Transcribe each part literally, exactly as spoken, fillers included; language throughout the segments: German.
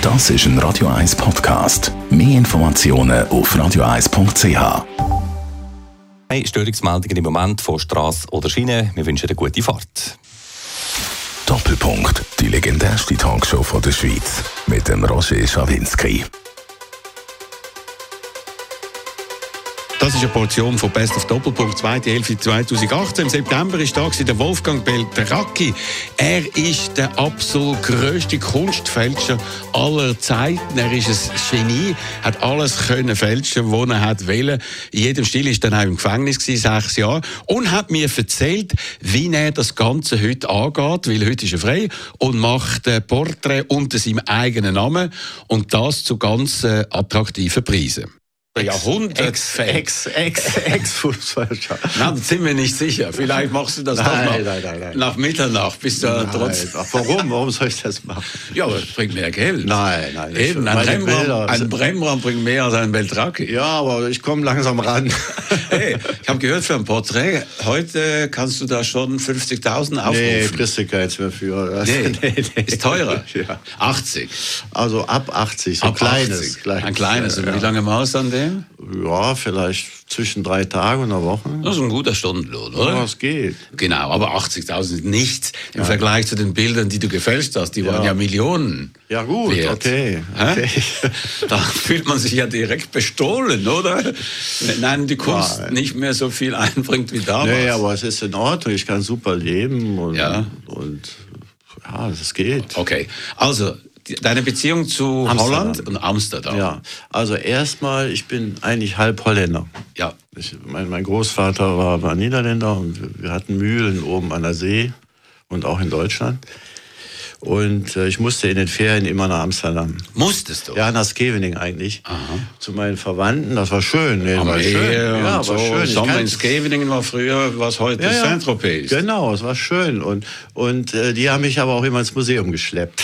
Das ist ein Radio eins Podcast. Mehr Informationen auf radio eins punkt c h. Hey, Störungsmeldungen im Moment von Strasse oder Schiene. Wir wünschen eine gute Fahrt. Doppelpunkt. Die legendärste Talkshow von der Schweiz. Mit dem Roger Schawinski. Das ist eine Portion von Best of Doppelpunkt, zweite Hälfte zweitausendachtzehn. Im September war da der Wolfgang Beltracchi. Er ist der absolut grösste Kunstfälscher aller Zeiten. Er ist ein Genie, hat alles können fälschen, was er hat wollen. In jedem Stil war dann auch im Gefängnis gewesen, sechs Jahre. Und hat mir erzählt, wie er das Ganze heute angeht, weil heute ist er frei und macht ein Porträt unter seinem eigenen Namen und das zu ganz äh, attraktiven Preisen. Jahrhundert-Fan. Ex, ex, ex Fußballstar. Na, da sind wir nicht sicher. Vielleicht machst du das nein, doch noch nein, nein, nein. nach Mitternacht. Bist du trotzdem. Ach, warum? Warum soll ich das machen? Ja, aber es bringt mehr Geld. Nein, nein. Eben, ein Rembrandt, ein Rembrandt bringt mehr als ein Beltracchi. Ja, aber ich komme langsam ran. Hey, ich habe gehört, für ein Porträt, heute kannst du da schon fünfzigtausend aufrufen. Nee, kriegst du keins mehr für. Nee, nee, nee. Ist teurer. Ja. achtzig. Also ab achtzig, so Ab kleines, achtzig. kleines. Ein kleines. Ja, Und wie lange machst du an dem? Ja, vielleicht zwischen drei Tagen und einer Woche. Das ist ein guter Stundenlohn, oder? Ja, es geht. Genau, aber achtzigtausend ist nichts im ja. Vergleich zu den Bildern, die du gefälscht hast. Die ja. waren ja Millionen. Ja gut, wert. okay. okay. Da fühlt man sich ja direkt bestohlen, oder? Wenn einem die Kunst ja. nicht mehr so viel einbringt wie damals. Nee, aber es ist in Ordnung. Ich kann super leben und ja, und, ja, es geht. Okay, also deine Beziehung zu Amsterdam. Holland und Amsterdam. Ja, also erstmal, ich bin eigentlich halb Holländer. Ja. Ich, mein, mein Großvater war, war Niederländer und wir, wir hatten Mühlen oben an der See und auch in Deutschland. Und äh, ich musste in den Ferien immer nach Amsterdam. Musstest du? Ja, nach Scheveningen eigentlich. Aha. Zu meinen Verwandten, das war schön. Nee, Am war Meer schön. Ja, und war so. schön. Sommer in Scheveningen war früher, was heute ja, ja. Saint-Tropez ist. Genau, es war schön. Und, und äh, die haben mich aber auch immer ins Museum geschleppt.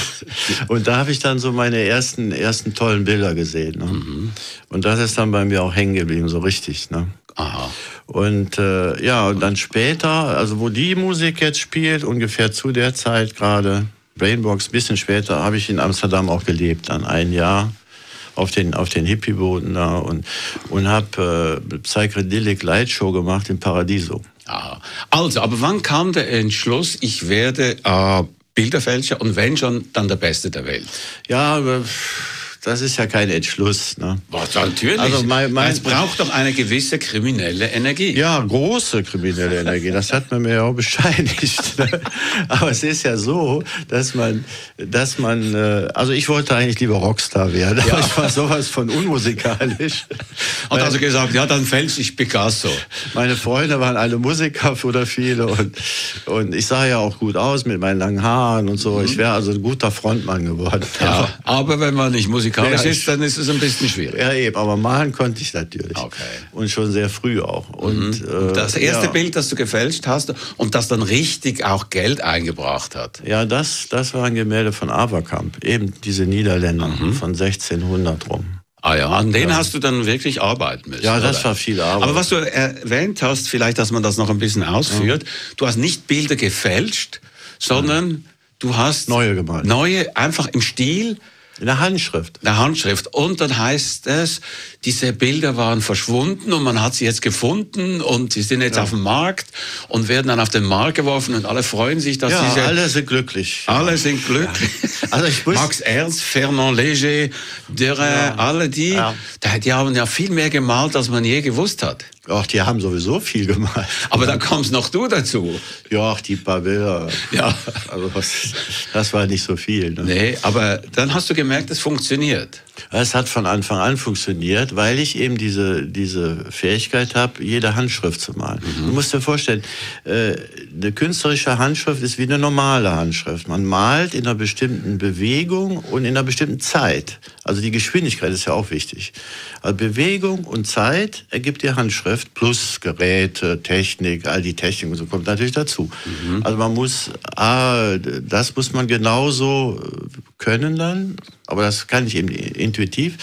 Und da habe ich dann so meine ersten, ersten tollen Bilder gesehen. Ne? Mhm. Und das ist dann bei mir auch hängen geblieben, so richtig. Ne? Aha. Und äh, ja, und dann später, also wo die Musik jetzt spielt, ungefähr zu der Zeit gerade, Brainbox, ein bisschen später, habe ich in Amsterdam auch gelebt, dann ein Jahr auf den, auf den Hippie-Booten da und, und habe äh, Psychedelic Lightshow gemacht im Paradiso. Aha. Also, aber wann kam der Entschluss, ich werde äh, Bilderfälscher und wenn schon, dann der Beste der Welt? Ja, aber das ist ja kein Entschluss. Ne? Was, natürlich. Also mein, mein, es braucht doch eine gewisse kriminelle Energie. Ja, große kriminelle Energie. Das hat man mir ja auch bescheinigt. Ne? Aber es ist ja so, dass man, dass man, also ich wollte eigentlich lieber Rockstar werden. Ja. Aber ich war sowas von unmusikalisch. Hat also gesagt, ja, dann fälsche ich Picasso. Meine Freunde waren alle Musiker oder viele und, und ich sah ja auch gut aus mit meinen langen Haaren und so. Mhm. Ich wäre also ein guter Frontmann geworden. Ja, aber wenn man nicht musikalisch ja, ist, dann ist es ein bisschen schwierig. Ja, eben, aber malen konnte ich natürlich. Okay. Und schon sehr früh auch. Und, mhm. äh, das erste ja. Bild, das du gefälscht hast und das dann richtig auch Geld eingebracht hat. Ja, das, das war ein Gemälde von Averkamp, eben diese Niederländer mhm. von sechzehnhundert rum. Ah ja, an denen ja. hast du dann wirklich arbeiten müssen. Ja, das oder? war viel Arbeit. Aber was du erwähnt hast, vielleicht, dass man das noch ein bisschen ausführt, ja. du hast nicht Bilder gefälscht, sondern ja. du hast neue gemalt. Neue, einfach im Stil. In der Handschrift. In der Handschrift. Und dann heißt es, diese Bilder waren verschwunden und man hat sie jetzt gefunden und sie sind jetzt ja. auf dem Markt und werden dann auf den Markt geworfen und alle freuen sich, dass ja, diese... alle sind glücklich. Alle sind glücklich. Ja. Also ich muss Max Ernst, Fernand Léger, Dürre, ja. alle die, ja. die haben ja viel mehr gemalt, als man je gewusst hat. Ach, die haben sowieso viel gemalt. Aber dann kommst noch du dazu. Ja, die paar Bilder. Ja. Also das, das war nicht so viel. Ne? Nee, aber dann hast du gemerkt, es funktioniert. Es hat von Anfang an funktioniert, weil ich eben diese, diese Fähigkeit habe, jede Handschrift zu malen. Mhm. Du musst dir vorstellen, äh, eine künstlerische Handschrift ist wie eine normale Handschrift. Man malt in einer bestimmten Bewegung und in einer bestimmten Zeit. Also die Geschwindigkeit ist ja auch wichtig. Also Bewegung und Zeit ergibt die Handschrift, plus Geräte, Technik, all die Technik und so kommt natürlich dazu. Mhm. Also man muss, ah, das muss man genauso können dann, aber das kann ich eben intuitiv.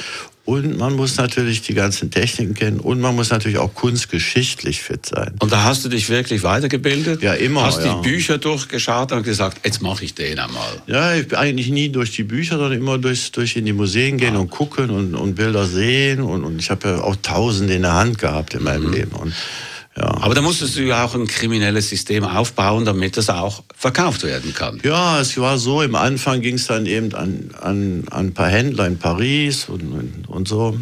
Und man muss natürlich die ganzen Techniken kennen und man muss natürlich auch kunstgeschichtlich fit sein. Und da hast du dich wirklich weitergebildet? Ja, immer. Hast ja. die Bücher durchgeschaut und gesagt, jetzt mache ich den einmal? Ja, ich bin eigentlich nie durch die Bücher, sondern immer durch, durch in die Museen gehen ah. und gucken und, und Bilder sehen. Und, und ich habe ja auch Tausende in der Hand gehabt in meinem mhm. Leben. Und, ja. Aber da musstest du ja auch ein kriminelles System aufbauen, damit das auch verkauft werden kann. Ja, es war so, im Anfang ging es dann eben an, an, an ein paar Händler in Paris und, und, und so.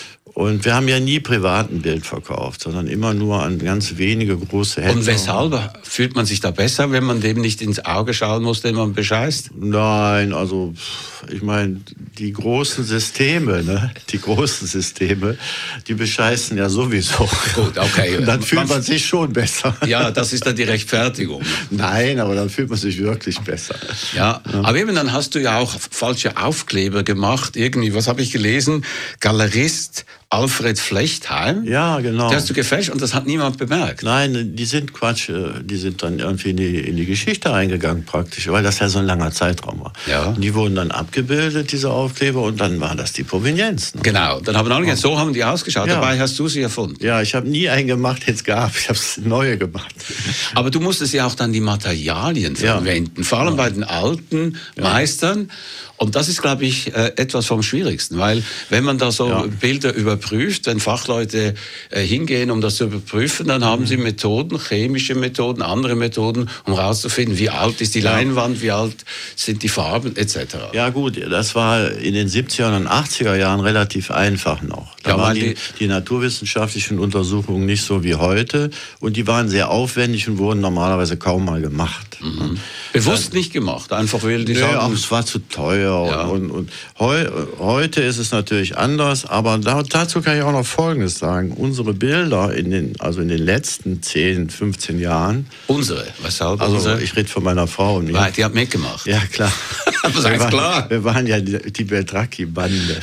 Und wir haben ja nie privat ein Bild verkauft, sondern immer nur an ganz wenige große Händler. Und weshalb? Fühlt man sich da besser, wenn man dem nicht ins Auge schauen muss, den man bescheißt? Nein, also ich meine, die großen Systeme, ne? die großen Systeme, die bescheißen ja sowieso. Gut, okay. Und dann fühlt man sich schon besser. Ja, das ist dann die Rechtfertigung. Nein, aber dann fühlt man sich wirklich besser. Ja, ja. Aber eben dann hast du ja auch falsche Aufkleber gemacht. Irgendwie, was habe ich gelesen? Galerist Alfred Flechtheim. Ja, genau. Der hast du gefälscht und das hat niemand bemerkt. Nein, die sind Quatsch. Die sind dann irgendwie in die, in die Geschichte eingegangen praktisch, weil das ja so ein langer Zeitraum war. Ja. Und die wurden dann abgebildet, diese Aufkleber, und dann war das die Provenienz. Ne? Genau, dann haben alle gesagt, so haben die ausgeschaut. Ja. Dabei hast du sie erfunden. Ja, ich habe nie einen gemacht, jetzt gab ich habe neue gemacht. Aber du musstest ja auch dann die Materialien verwenden, ja. vor allem ja. bei den alten ja. Meistern. Und das ist, glaube ich, etwas vom Schwierigsten, weil wenn man da so ja. Bilder überprüft, wenn Fachleute hingehen, um das zu überprüfen, dann haben sie Methoden, chemische Methoden, andere Methoden, um herauszufinden, wie alt ist die ja. Leinwand, wie alt sind die Farben et cetera. Ja gut, das war in den siebziger und achtziger Jahren relativ einfach noch. Da ja, waren die, die naturwissenschaftlichen Untersuchungen nicht so wie heute und die waren sehr aufwendig und wurden normalerweise kaum mal gemacht. Mhm. Bewusst nicht gemacht, einfach weil die nee, sagen... Ach, es war zu teuer. Ja. Und, und, und heu, heute ist es natürlich anders, aber da, dazu kann ich auch noch Folgendes sagen. Unsere Bilder in den, also in den letzten zehn, fünfzehn Jahren... Unsere? Weshalb also unsere? Ich rede von meiner Frau und mir. Weil die hat mitgemacht? Ja, klar. Das ist wir, klar. Waren, wir waren ja die, die Beltracchi-Bande.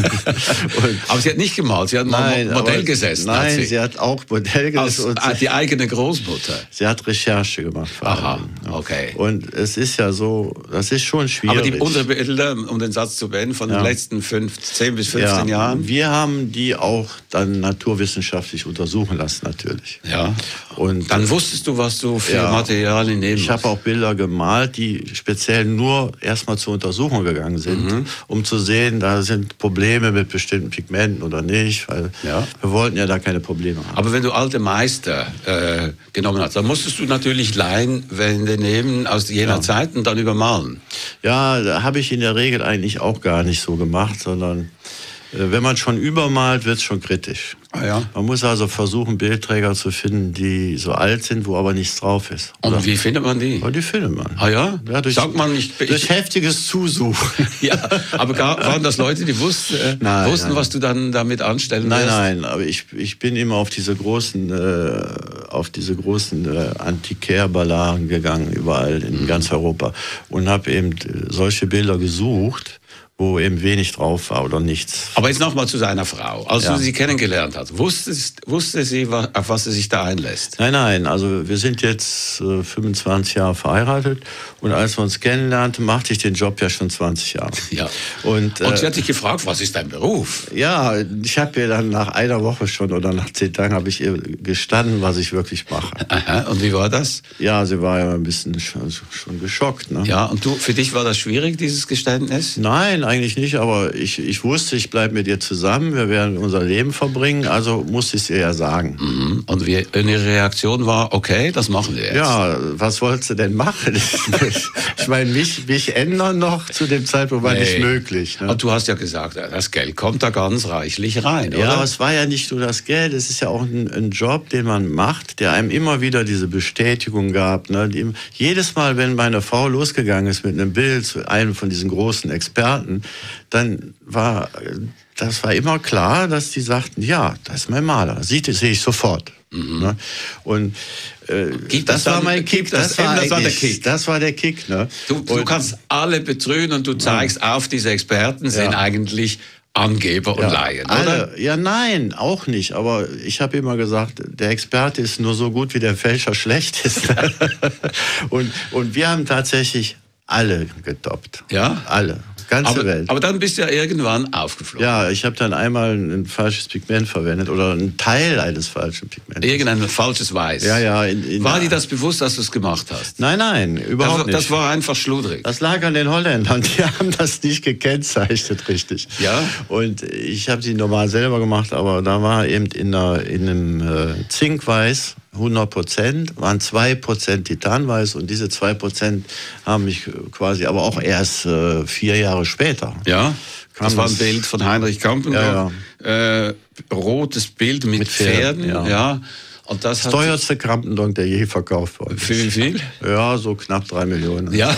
Aber sie hat nicht gemalt, sie hat nein, Modell aber, gesessen. Nein, sie. sie hat auch Modell gesessen. Als, und die eigene Großmutter? Sie hat Recherche gemacht. Aha, okay. Und es ist ja so, das ist schon schwierig. Aber die Unterbilder, um den Satz zu beenden, von ja. den letzten fünf, zehn bis fünfzehn ja. Jahren? Wir haben die auch dann naturwissenschaftlich untersuchen lassen, natürlich. Ja. Und dann wusstest du, was du für ja. Materialien nehmen Ich habe auch Bilder gemalt, die speziell nur erstmal zur Untersuchung gegangen sind, mhm. um zu sehen, da sind Probleme mit bestimmten Pigmenten oder nicht, weil ja. wir wollten ja da keine Probleme haben. Aber wenn du alte Meister äh, genommen hast, dann musstest du natürlich Leinwände nehmen aus jener ja. Zeit und dann übermalen. Ja, da habe ich in der Regel eigentlich auch gar nicht so gemacht, sondern äh, wenn man schon übermalt, wird es schon kritisch. Ah, ja. Man muss also versuchen, Bildträger zu finden, die so alt sind, wo aber nichts drauf ist. Und oder? Wie findet man die? Ja, die findet man. Ah ja? ja durch, Sagt man nicht, durch ich, heftiges Zusuchen. Ja, aber gar, waren das Leute, die wussten, äh, nein, wussten nein. was du dann damit anstellen Nein, wirst? nein, aber ich, ich bin immer auf diese großen, äh, auf diese großen äh, Antiquaire-Balladen gegangen, überall in mhm. ganz Europa. Und habe eben solche Bilder gesucht, wo eben wenig drauf war oder nichts. Aber jetzt nochmal zu seiner Frau. Als ja. du sie kennengelernt hast, wusste, wusste sie, auf was sie sich da einlässt? Nein, nein, also wir sind jetzt äh, fünfundzwanzig Jahre verheiratet und als wir uns kennenlernten, machte ich den Job ja schon zwanzig Jahre. Ja. Und, äh, und sie hat dich gefragt, was ist dein Beruf? Ja, ich habe ihr dann nach einer Woche schon oder nach zehn Tagen habe ich ihr gestanden, was ich wirklich mache. Aha. Und wie war das? Ja, sie war ja ein bisschen schon, schon geschockt. Ne? Ja, und du, für dich war das schwierig, dieses Geständnis? Nein, eigentlich nicht, aber ich, ich wusste, ich bleibe mit ihr zusammen, wir werden unser Leben verbringen, also musste ich es ihr ja sagen. Mhm. Und wie, ihre Reaktion war, okay, das machen wir jetzt. Ja, was wolltest du denn machen? Ich meine, mich, mich ändern noch zu dem Zeitpunkt war nee. nicht möglich. Ne? Und du hast ja gesagt, das Geld kommt da ganz reichlich rein, oder? Ja, aber es war ja nicht nur das Geld, es ist ja auch ein, ein Job, den man macht, der einem immer wieder diese Bestätigung gab. Ne? Die, jedes Mal, wenn meine Frau losgegangen ist mit einem Bild zu einem von diesen großen Experten, dann war, das war immer klar, dass die sagten, ja, das ist mein Maler, sieht, sehe ich sofort. Mhm. Ne? Und äh, das, das war mein Kick, das, das, war, das war der Kick. Das war der Kick. Ne? Du, du kannst alle betrügen und du zeigst ja. auf, diese Experten sind ja. eigentlich Angeber und ja, Laien, oder? Alle, ja, nein, auch nicht. Aber ich habe immer gesagt, der Experte ist nur so gut, wie der Fälscher schlecht ist. und, und wir haben tatsächlich alle getoppt. Ja? Alle. ganze aber, Welt. Aber dann bist du ja irgendwann aufgeflogen. Ja, ich habe dann einmal ein falsches Pigment verwendet oder einen Teil eines falschen Pigments. Irgendein falsches Weiß. Ja, ja. In, in war dir das bewusst, dass du es gemacht hast? Nein, nein, überhaupt das, nicht. Das war einfach schludrig. Das lag an den Holländern, die haben das nicht gekennzeichnet richtig. Ja. Und ich habe sie normal selber gemacht, aber da war eben in, einer, in einem äh, Zinkweiß hundert Prozent, waren zwei Prozent Titanweiß und diese zwei Prozent haben mich quasi, aber auch erst äh, vier Jahre später. Ja, das kam war ein das, Bild von Heinrich Kampendorf. Ja, ja. Äh, rotes Bild mit, Mit Pferden. Pferden, ja. ja. Und das, das teuerste Krampendonk, der je verkauft worden ist. Für wie viel? Ja, so knapp drei Millionen. Ja.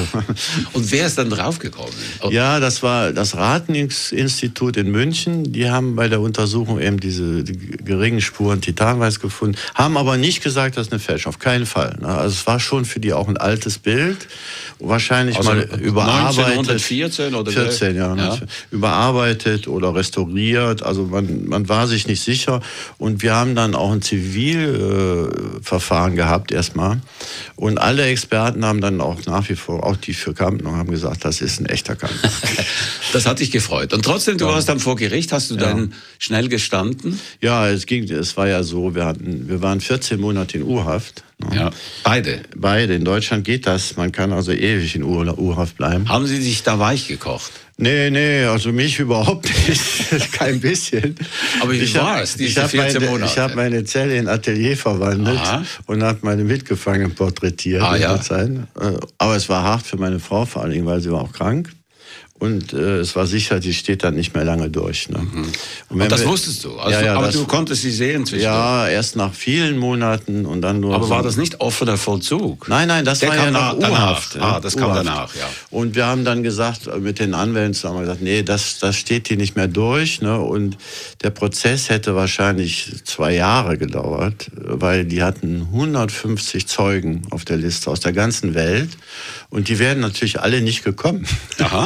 Und wer ist dann draufgekommen? Ja, das war das Rathenius-Institut in München. Die haben bei der Untersuchung eben diese die geringen Spuren Titanweiß gefunden, haben aber nicht gesagt, das ist eine Fälschung, auf keinen Fall. Also es war schon für die auch ein altes Bild, wahrscheinlich Also mal überarbeitet. neunzehnhundertvierzehn oder vierzehn, ja, ja. Überarbeitet oder restauriert. Also man, man war sich nicht sicher. Und wir haben dann auch ein Zivilverfahren äh, gehabt erstmal. Und alle Experten haben dann auch nach wie vor, auch die für Kampendonk, haben gesagt, das ist ein echter Kampendonk. Das hat dich gefreut. Und trotzdem, du Ja. warst dann vor Gericht, hast du Ja. dann schnell gestanden? Ja, es ging, es war ja so, wir hatten, wir waren vierzehn Monate in U-Haft. Ne? Ja. Beide. Beide. In Deutschland geht das. Man kann also ewig in U-Haft bleiben. Haben sie dich da weich gekocht? Nee, nee, also mich überhaupt nicht. Kein bisschen. Aber wie ich war hab, es, diese ich hab vierzehn meine, Monate? Ich habe meine Zelle in Atelier verwandelt Aha. und habe meine Mitgefangenen porträtiert. Ah, in ja. der Zeit. Aber es war hart für meine Frau, vor allen Dingen, weil sie war auch krank. Und äh, es war sicher, die steht dann nicht mehr lange durch. Ne? Mhm. Und, Und das wir, wusstest du? Also, ja, ja, aber das, du konntest sie sehen zwischendurch? Ja, erst nach vielen Monaten und dann nur... Aber so war das nicht offener Vollzug? Nein, nein, das Der war kam ja nach danach. U-Haft. Ah, das kam U-Haft. danach, ja. Und wir haben dann gesagt, mit den Anwälten zusammen gesagt, nee, das, das steht hier nicht mehr durch. Ne? Und der Prozess hätte wahrscheinlich zwei Jahre gedauert, weil die hatten hundertfünfzig Zeugen auf der Liste aus der ganzen Welt. Und die wären natürlich alle nicht gekommen. Aha.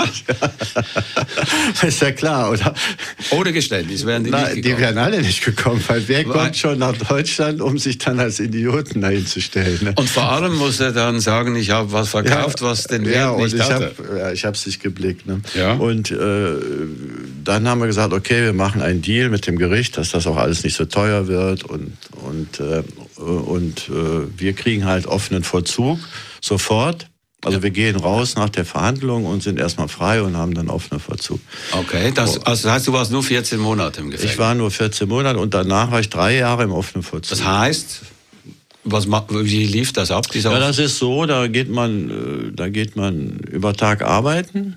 Ist ja klar, oder? Ohne Geständnis wären die Na, nicht gekommen. die wären alle nicht gekommen, weil wer Weil- kommt schon nach Deutschland, um sich dann als Idioten dahin zu stellen? Ne? Und vor allem muss er dann sagen, ich habe was verkauft, was den Wert ja, und nicht ich hatte. Hab, ja, ich habe es nicht geblickt. Ne? Ja. Und äh, dann haben wir gesagt, okay, wir machen einen Deal mit dem Gericht, dass das auch alles nicht so teuer wird und, und, äh, und äh, wir kriegen halt offenen Vollzug sofort. Also wir gehen raus nach der Verhandlung und sind erstmal frei und haben dann offenen Vollzug. Okay, das, also das heißt, du warst nur vierzehn Monate im Gefängnis. Ich war nur vierzehn Monate und danach war ich drei Jahre im offenen Vollzug. Das heißt, was, ma- wie lief das ab? Dieser Ja, das ist so, da geht man, äh, da geht man über Tag arbeiten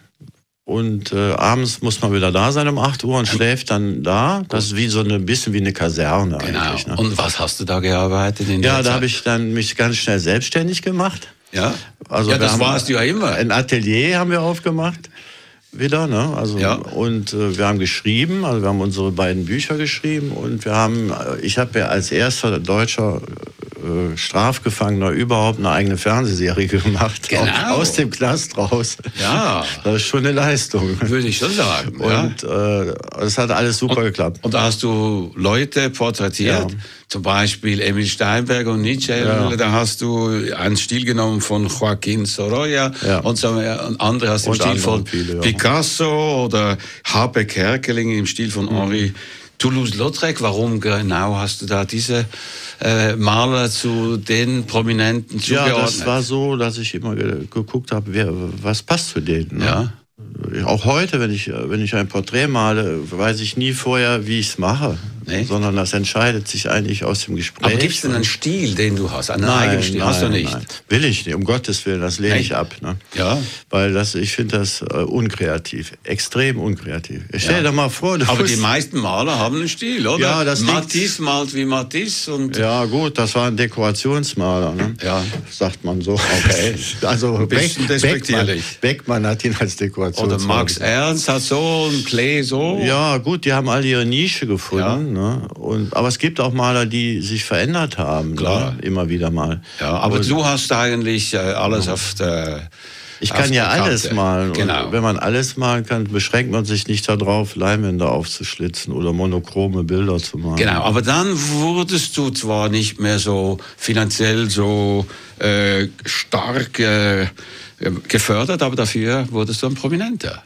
und äh, abends muss man wieder da sein um acht Uhr und schläft dann da. Das ist wie so ein bisschen wie eine Kaserne genau. eigentlich. Ne? Und was hast du da gearbeitet in der Ja, da Zeit? habe ich dann mich ganz schnell selbstständig gemacht. Ja, Also ja wir das haben warst du ja immer. Ein Atelier haben wir aufgemacht. Wieder, ne? Also, Ja. und äh, wir haben geschrieben, also wir haben unsere beiden Bücher geschrieben und wir haben, äh, ich habe ja als erster deutscher äh, Strafgefangener überhaupt eine eigene Fernsehserie gemacht. Genau. Auch aus dem Knast raus. Ja. Das ist schon eine Leistung. Würde ich schon sagen. ja. Und äh, es hat alles super geklappt. Und da hast du Leute porträtiert, Ja. zum Beispiel Emil Steinberg und Nietzsche. Ja. Da hast du einen Stil genommen von Joaquín Sorolla Ja. und, so, und andere hast du im Und Stil andere von viele, ja. Picasso oder H P Kerkeling im Stil von Henri Toulouse-Lautrec. Warum genau hast du da diese äh, Maler zu den Prominenten Ja, zugeordnet? das war so, dass ich immer ge geguckt habe, wer, was passt zu denen. Ne? Ja. Auch heute, wenn ich, wenn ich ein Porträt male, weiß ich nie vorher, wie ich es mache. Nee? Sondern das entscheidet sich eigentlich aus dem Gespräch. Aber gibt es denn einen Stil, den du hast? Einen Nein, eigenen Stil? nein, Hast du nicht? Nein. Will ich nicht, um Gottes Willen, das lehne Nein. ich ab. Ne? Ja. Weil das, ich finde das äh, unkreativ, extrem unkreativ. Stell Ja. dir mal vor, du Aber musst- die meisten Maler haben einen Stil, oder? Ja, das liegt- Matisse malt wie Matisse und Ja gut, das war ein Dekorationsmaler, ne? Ja. Sagt man so. Okay. Also Ein bisschen Beck, despektierlich. Beckmann, Beckmann hat ihn als oder Dekorationsmaler. Max Ernst hat so und Klee so. Ja, gut, die haben alle ihre Nische gefunden. Ne? Und, aber es gibt auch Maler, die sich verändert haben. Klar. Ne? Immer wieder mal. Ja, aber Und du hast eigentlich äh, alles auf der. ich auf kann ja der alles Kante. malen. Genau. Und wenn man alles malen kann, beschränkt man sich nicht darauf, Leinwände aufzuschlitzen oder monochrome Bilder zu malen. Genau, aber dann wurdest du zwar nicht mehr so finanziell so äh, stark äh, gefördert, aber dafür wurdest du ein Prominenter.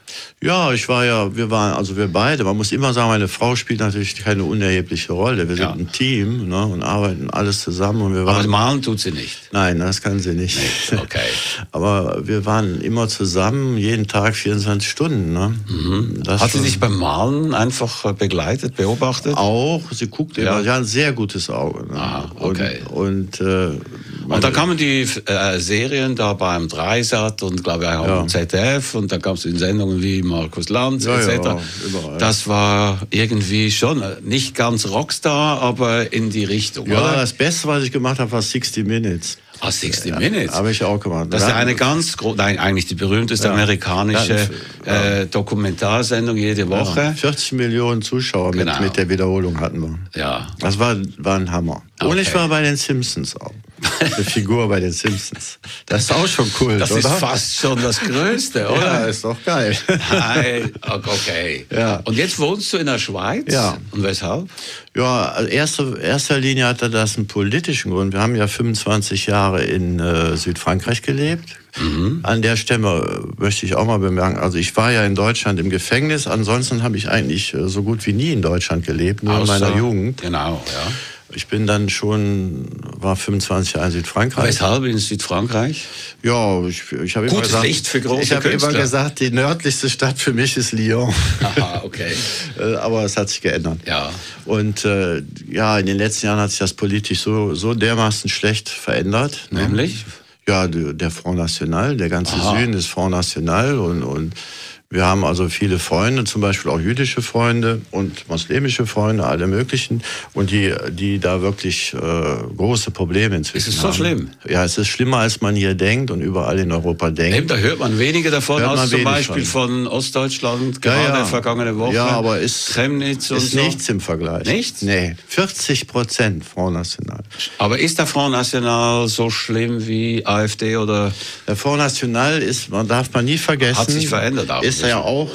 Ja, ich war ja, wir waren, also wir beide, man muss immer sagen, meine Frau spielt natürlich keine unerhebliche Rolle. Wir sind ja. ein Team, ne, und arbeiten alles zusammen. Und wir waren, aber malen tut sie nicht? Nein, das kann sie nicht. nicht. Okay. Aber wir waren immer zusammen, jeden Tag vierundzwanzig Stunden. Ne? Mhm. Hat sie dich beim Malen einfach begleitet, beobachtet? Auch, sie guckt immer, ja. sie hat ein sehr gutes Auge. Ne? Aha, okay. Und, und, äh, und da kamen die äh, Serien da beim Dreisat und glaube ich auch ja. im Z D F und da gab es in Sendungen wie Markus Lanz ja, et cetera. Ja, das war irgendwie schon nicht ganz Rockstar, aber in die Richtung. Ja, oder? Das Beste, was ich gemacht habe, war sixty minutes. Ah, sixty minutes? Ja, habe ich auch gemacht. Das ist ja eine ganz große, nein, eigentlich die berühmteste ja. amerikanische ja. äh, Dokumentarsendung jede Woche. Ja. vierzig Millionen Zuschauer genau. mit, mit der Wiederholung hatten wir. Ja. Das war, war ein Hammer. Okay. Und ich war bei den Simpsons auch. Eine Figur bei den Simpsons. Das ist auch schon cool, das oder? Das ist fast schon das Größte, oder? Ja, ist doch geil. Nein, okay. Ja. Und jetzt wohnst du in der Schweiz? Ja. Und weshalb? Ja, also erster erster Linie hatte das einen politischen Grund. Wir haben ja fünfundzwanzig Jahre in äh, Südfrankreich gelebt. Mhm. An der Stelle möchte ich auch mal bemerken, also ich war ja in Deutschland im Gefängnis, ansonsten habe ich eigentlich äh, so gut wie nie in Deutschland gelebt, nur Außer, in meiner Jugend. Genau, ja. Ich bin dann schon, war fünfundzwanzig Jahre in Südfrankreich. Weshalb in Südfrankreich? Ja, ich, ich habe immer gesagt, Licht für große ich habe immer gesagt, die nördlichste Stadt für mich ist Lyon. Aha, okay. Aber es hat sich geändert. Ja. Und äh, ja, in den letzten Jahren hat sich das politisch so, so dermaßen schlecht verändert. Nämlich? Ne? Ja, der Front National, der ganze Aha. Süden ist Front National und, und wir haben also viele Freunde, zum Beispiel auch jüdische Freunde und muslimische Freunde, alle möglichen, und die, die da wirklich äh, große Probleme inzwischen haben. Ist es so haben. schlimm? Ja, es ist schlimmer, als man hier denkt und überall in Europa denkt. Eben, da hört man weniger davon hört als zum Beispiel von, von Ostdeutschland, gerade ja, ja. vergangene Woche. Ja, aber ist, Chemnitz und ist so. nichts im Vergleich. Nichts? Nee, vierzig Prozent Front National. Aber ist der Front National so schlimm wie AfD oder? Der Front National ist, man darf man nie vergessen. Hat sich verändert auch. Ist ja auch,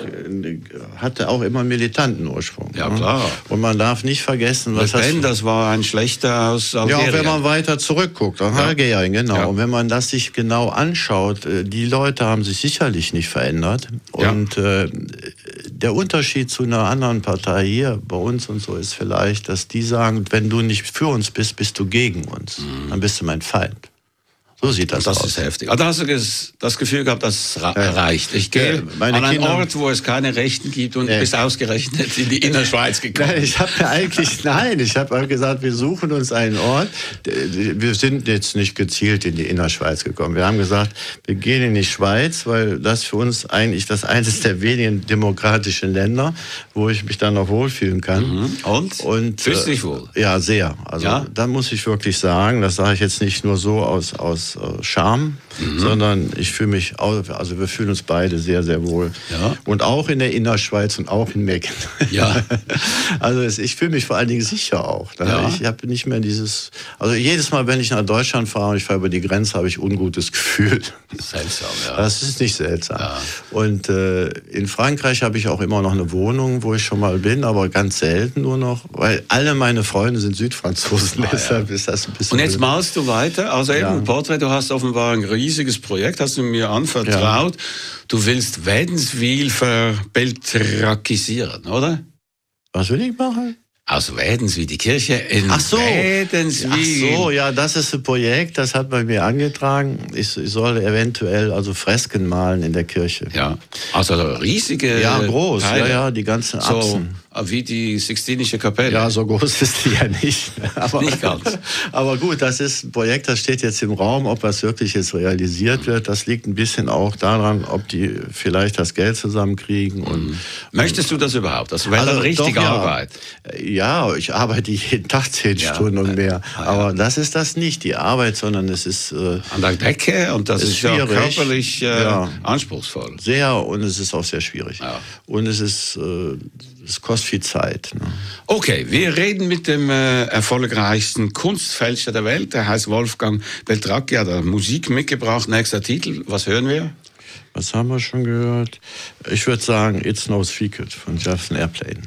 hatte auch immer militanten Ursprung. Ja, klar. Und man darf nicht vergessen, was Le Pen, das war ein schlechter aus Algerien. Ja, auch wenn man weiter zurückguckt, auch ja. Algerien, genau. Ja. Und wenn man das sich genau anschaut, die Leute haben sich sicherlich nicht verändert. Ja. Und äh, der Unterschied zu einer anderen Partei hier, bei uns und so, ist vielleicht, dass die sagen, wenn du nicht für uns bist, bist du gegen uns. Mhm. Dann bist du mein Feind. So sieht das, das aus. Das ist heftig. Also da hast du das Gefühl gehabt, das ja. reicht. Ich gehe ja, an einen Kinder, Ort, wo es keine Rechten gibt und nee. bist ausgerechnet in die Innerschweiz gekommen. Nein, ich habe ja eigentlich, nein, ich habe gesagt, wir suchen uns einen Ort. Wir sind jetzt nicht gezielt in die Innerschweiz gekommen. Wir haben gesagt, wir gehen in die Schweiz, weil das für uns eigentlich das eines der wenigen demokratischen Länder, wo ich mich dann noch wohlfühlen kann. Mhm. Und? Und fühlst du dich wohl? Ja, sehr. Also ja? da muss ich wirklich sagen, das sage ich jetzt nicht nur so aus, aus Charme, mhm. sondern ich fühle mich, also wir fühlen uns beide sehr, sehr wohl. Ja. Und auch in der Innerschweiz und auch in Mecken. Ja. Also ich fühle mich vor allen Dingen sicher auch. Ja. Ich habe nicht mehr dieses, also jedes Mal, wenn ich nach Deutschland fahre und ich fahre über die Grenze, habe ich ein ungutes Gefühl. Seltsam, ja. Das ist nicht seltsam. Ja. Und äh, in Frankreich habe ich auch immer noch eine Wohnung, wo ich schon mal bin, aber ganz selten nur noch, weil alle meine Freunde sind Südfranzosen, ah, deshalb ja. ist das ein bisschen... Und jetzt malst du weiter, also eben ja. ein Porträt. Du hast offenbar ein riesiges Projekt, hast du mir anvertraut. Ja. Du willst Wädenswil verbeltrakisieren, oder? Was will ich machen? Aus Wädenswil, die Kirche in Ach so. Wädenswil. Ach so, ja, das ist ein Projekt, das hat man mir angetragen. Ich, ich soll eventuell also Fresken malen in der Kirche. Ja, also riesige... Ja, groß, Teile. ja, ja, die ganzen Achsen. So wie die Sixtinische Kapelle. Ja, so groß ist die ja nicht. Aber, nicht ganz. Aber gut, das ist ein Projekt, das steht jetzt im Raum. Ob das wirklich jetzt realisiert wird, das liegt ein bisschen auch daran, ob die vielleicht das Geld zusammenkriegen. Und, möchtest du das überhaupt? Das wäre also dann richtige doch, ja. Arbeit. Ja, ich arbeite jeden Tag zehn ja. Stunden und mehr. Ah, ja. Aber das ist das nicht, die Arbeit, sondern es ist... Äh, an der Decke und das ist, ist ja körperlich äh, ja. anspruchsvoll. Sehr, und es ist auch sehr schwierig. Ja. Und es ist... Äh, Es kostet viel Zeit. Ne? Okay, wir reden mit dem äh, erfolgreichsten Kunstfälscher der Welt. Der heißt Wolfgang Beltracchi, hat Musik mitgebracht. Nächster Titel, was hören wir? Was haben wir schon gehört? Ich würde sagen, It's No Secret von Jefferson Airplane.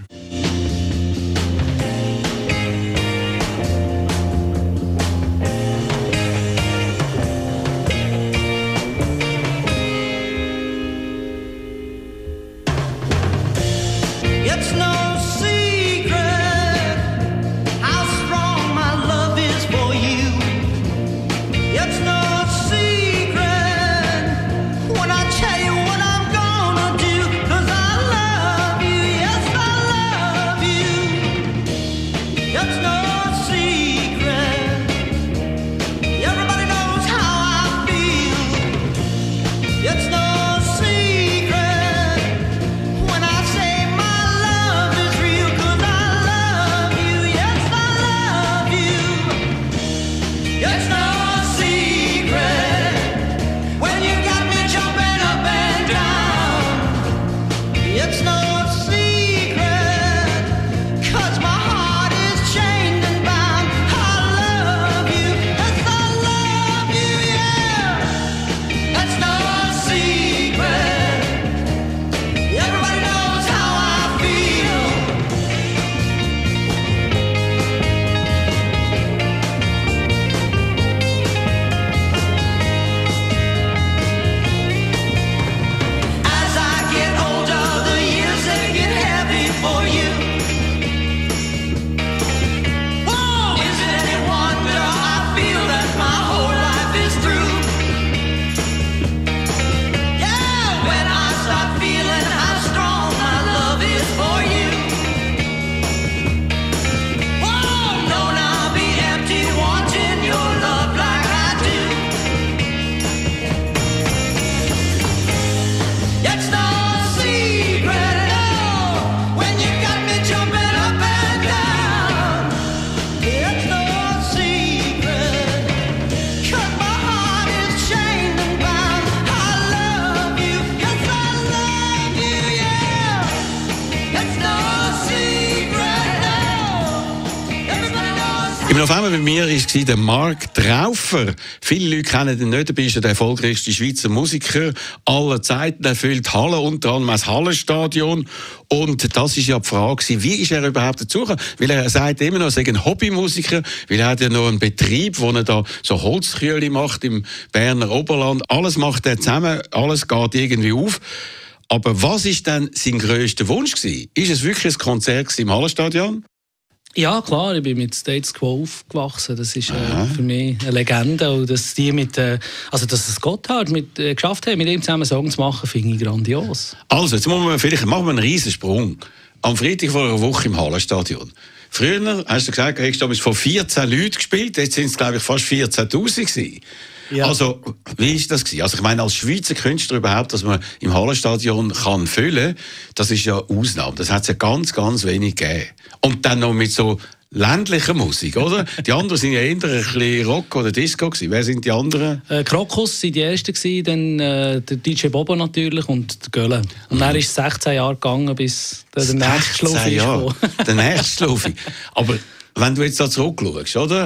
Im November bei mir war der Mark Traufer. Viele Leute kennen ihn nicht, er ist der erfolgreichste Schweizer Musiker aller Zeiten. Er füllt Hallen, unter anderem das Hallenstadion. Und das war ja die Frage, wie ist er überhaupt dazugekommen? Weil er sagt immer noch, er sei ein Hobbymusiker, weil er hat ja noch einen Betrieb, wo er da so Holzkühle macht im Berner Oberland. Alles macht er zusammen, alles geht irgendwie auf. Aber was war denn sein grösster Wunsch gewesen? Ist es wirklich ein Konzert im Hallenstadion? Ja, klar, ich bin mit Status Quo aufgewachsen. Das ist äh, für mich eine Legende. Und dass die mit, äh, also dass es Gotthard mit, äh, geschafft haben, mit ihm zusammen Song zu machen, finde ich grandios. Also, jetzt machen wir vielleicht machen wir einen riesen Sprung. Am Freitag vor einer Woche im Hallenstadion. Früher, hast du gesagt, hast du von vierzehn Leuten gespielt, jetzt sind es, glaube ich, fast vierzehntausend gewesen. Ja. Also, wie war das gewesen? Also, ich meine, als Schweizer Künstler überhaupt, dass man im Hallenstadion kann füllen, das ist ja Ausnahme. Das hat es ja ganz, ganz wenig gegeben. Und dann noch mit so ländlicher Musik, oder? Die anderen sind ja eher ein bisschen Rock oder Disco gewesen. Wer sind die anderen? Äh, Krokus waren die ersten gewesen, dann äh, der D J Bobo natürlich und der Gölle. Und mhm. dann ist es sechzehn Jahre gegangen, bis der, der nächste Schlufi kam. Der nächste Schlufi. Aber wenn du jetzt da zurückschaust, oder?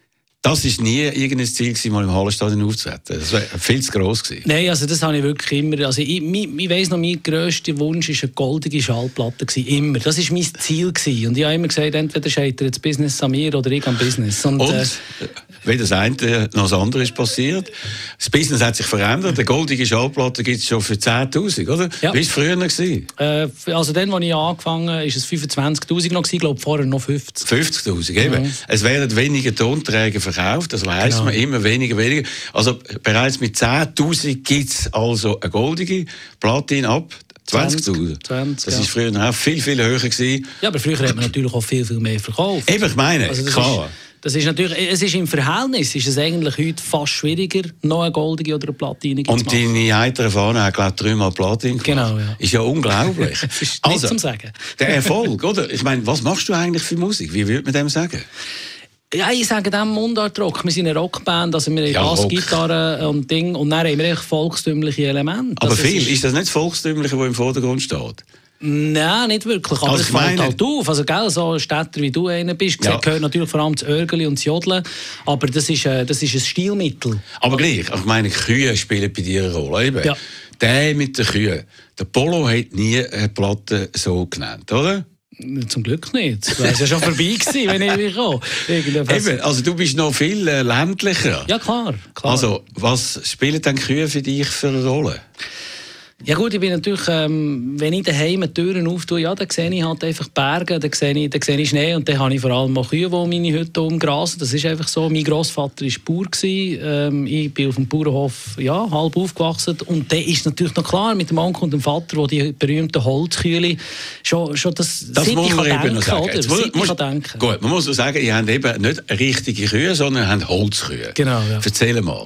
Das war nie irgendein Ziel, mal im Hallenstadion aufzutreten. Das war viel zu gross gewesen. Nein, also das habe ich wirklich immer. Also ich, ich, ich weiss noch, mein grösster Wunsch war eine goldige Schallplatte gewesen. Immer. Das war mein Ziel gewesen. Und ich habe immer gesagt, entweder scheitert das Business an mir oder ich am Business. Und, Und äh, weder das eine noch das andere ist passiert. Das Business hat sich verändert. Eine goldige Schallplatte gibt es schon für zehntausend, oder? Ja. Wie war es früher gewesen? Äh, also dann, als ich angefangen habe, war es fünfundzwanzigtausend noch gewesen. Ich glaube, vorher noch fünfzig. fünfzigtausend, eben. Mhm. Es werden weniger Tonträger verkauft, das weiss genau. man immer weniger, weniger. Also bereits mit zehntausend gibt es also eine goldige Platin ab zwanzigtausend. zwanzig, das war ja. früher auch viel, viel höher gewesen. Ja, aber früher hat man natürlich auch viel, viel mehr verkauft. Eben, ich meine, also das klar. Ist, das ist natürlich, es ist im Verhältnis ist es eigentlich heute fast schwieriger, noch eine goldige oder eine Platine zu machen. Und deine heitere Fahne hat, glaube ich, dreimal Platin gemacht. Genau, ja. Ist ja unglaublich. Das ist also, nicht zum Sagen. Der Erfolg, oder? Ich meine, was machst du eigentlich für Musik? Wie würde man dem sagen? Ja, ich sage dem Mundart-Rock. Wir sind eine Rockband, also wir haben ja, Bass, Gitarre und Ding. Und dann haben wir echt volkstümliche Elemente. Aber also viel, ist, ist das nicht das Volkstümliche, das im Vordergrund steht? Nein, nicht wirklich. Aber also es fällt meine... halt auf. Also, gell, so Städter wie du einer bist, ja. gehört natürlich vor allem das Örgeli und das Jodeln. Aber das ist, äh, das ist ein Stilmittel. Aber gleich, ich meine, Kühe spielen bei dir eine Rolle. Eben. Ja. Der mit den Kühen. Der Polo hat nie eine Platte so genannt, oder? Zum Glück nicht. Das wäre ja schon vorbei gewesen, wenn ich komme. Eben, also du bist noch viel äh, ländlicher. Ja, klar, klar. Also, was spielen denn Kühe für dich für eine Rolle? Ja gut, ich bin natürlich, ähm, wenn ich daheim die Türen auftue, ja, dann sehe ich halt einfach Berge, dann sehe ich, dann sehe ich Schnee und dann habe ich vor allem auch Kühe, die meine Hütte umgrasen. Das ist einfach so. Mein Grossvater war Bauer gewesen. Ähm, ich bin auf dem Bauernhof ja, halb aufgewachsen und dann ist natürlich noch klar mit dem Onkel und dem Vater, wo die berühmten Holzkühle schon, schon das, das seit muss ich man denken, eben noch sagen. oder? Jetzt muss, ich muss, denken. Gut, man muss auch sagen, ihr habt eben nicht richtige Kühe, sondern ihr habt Holzkühe. Genau, ja. Erzähl mal.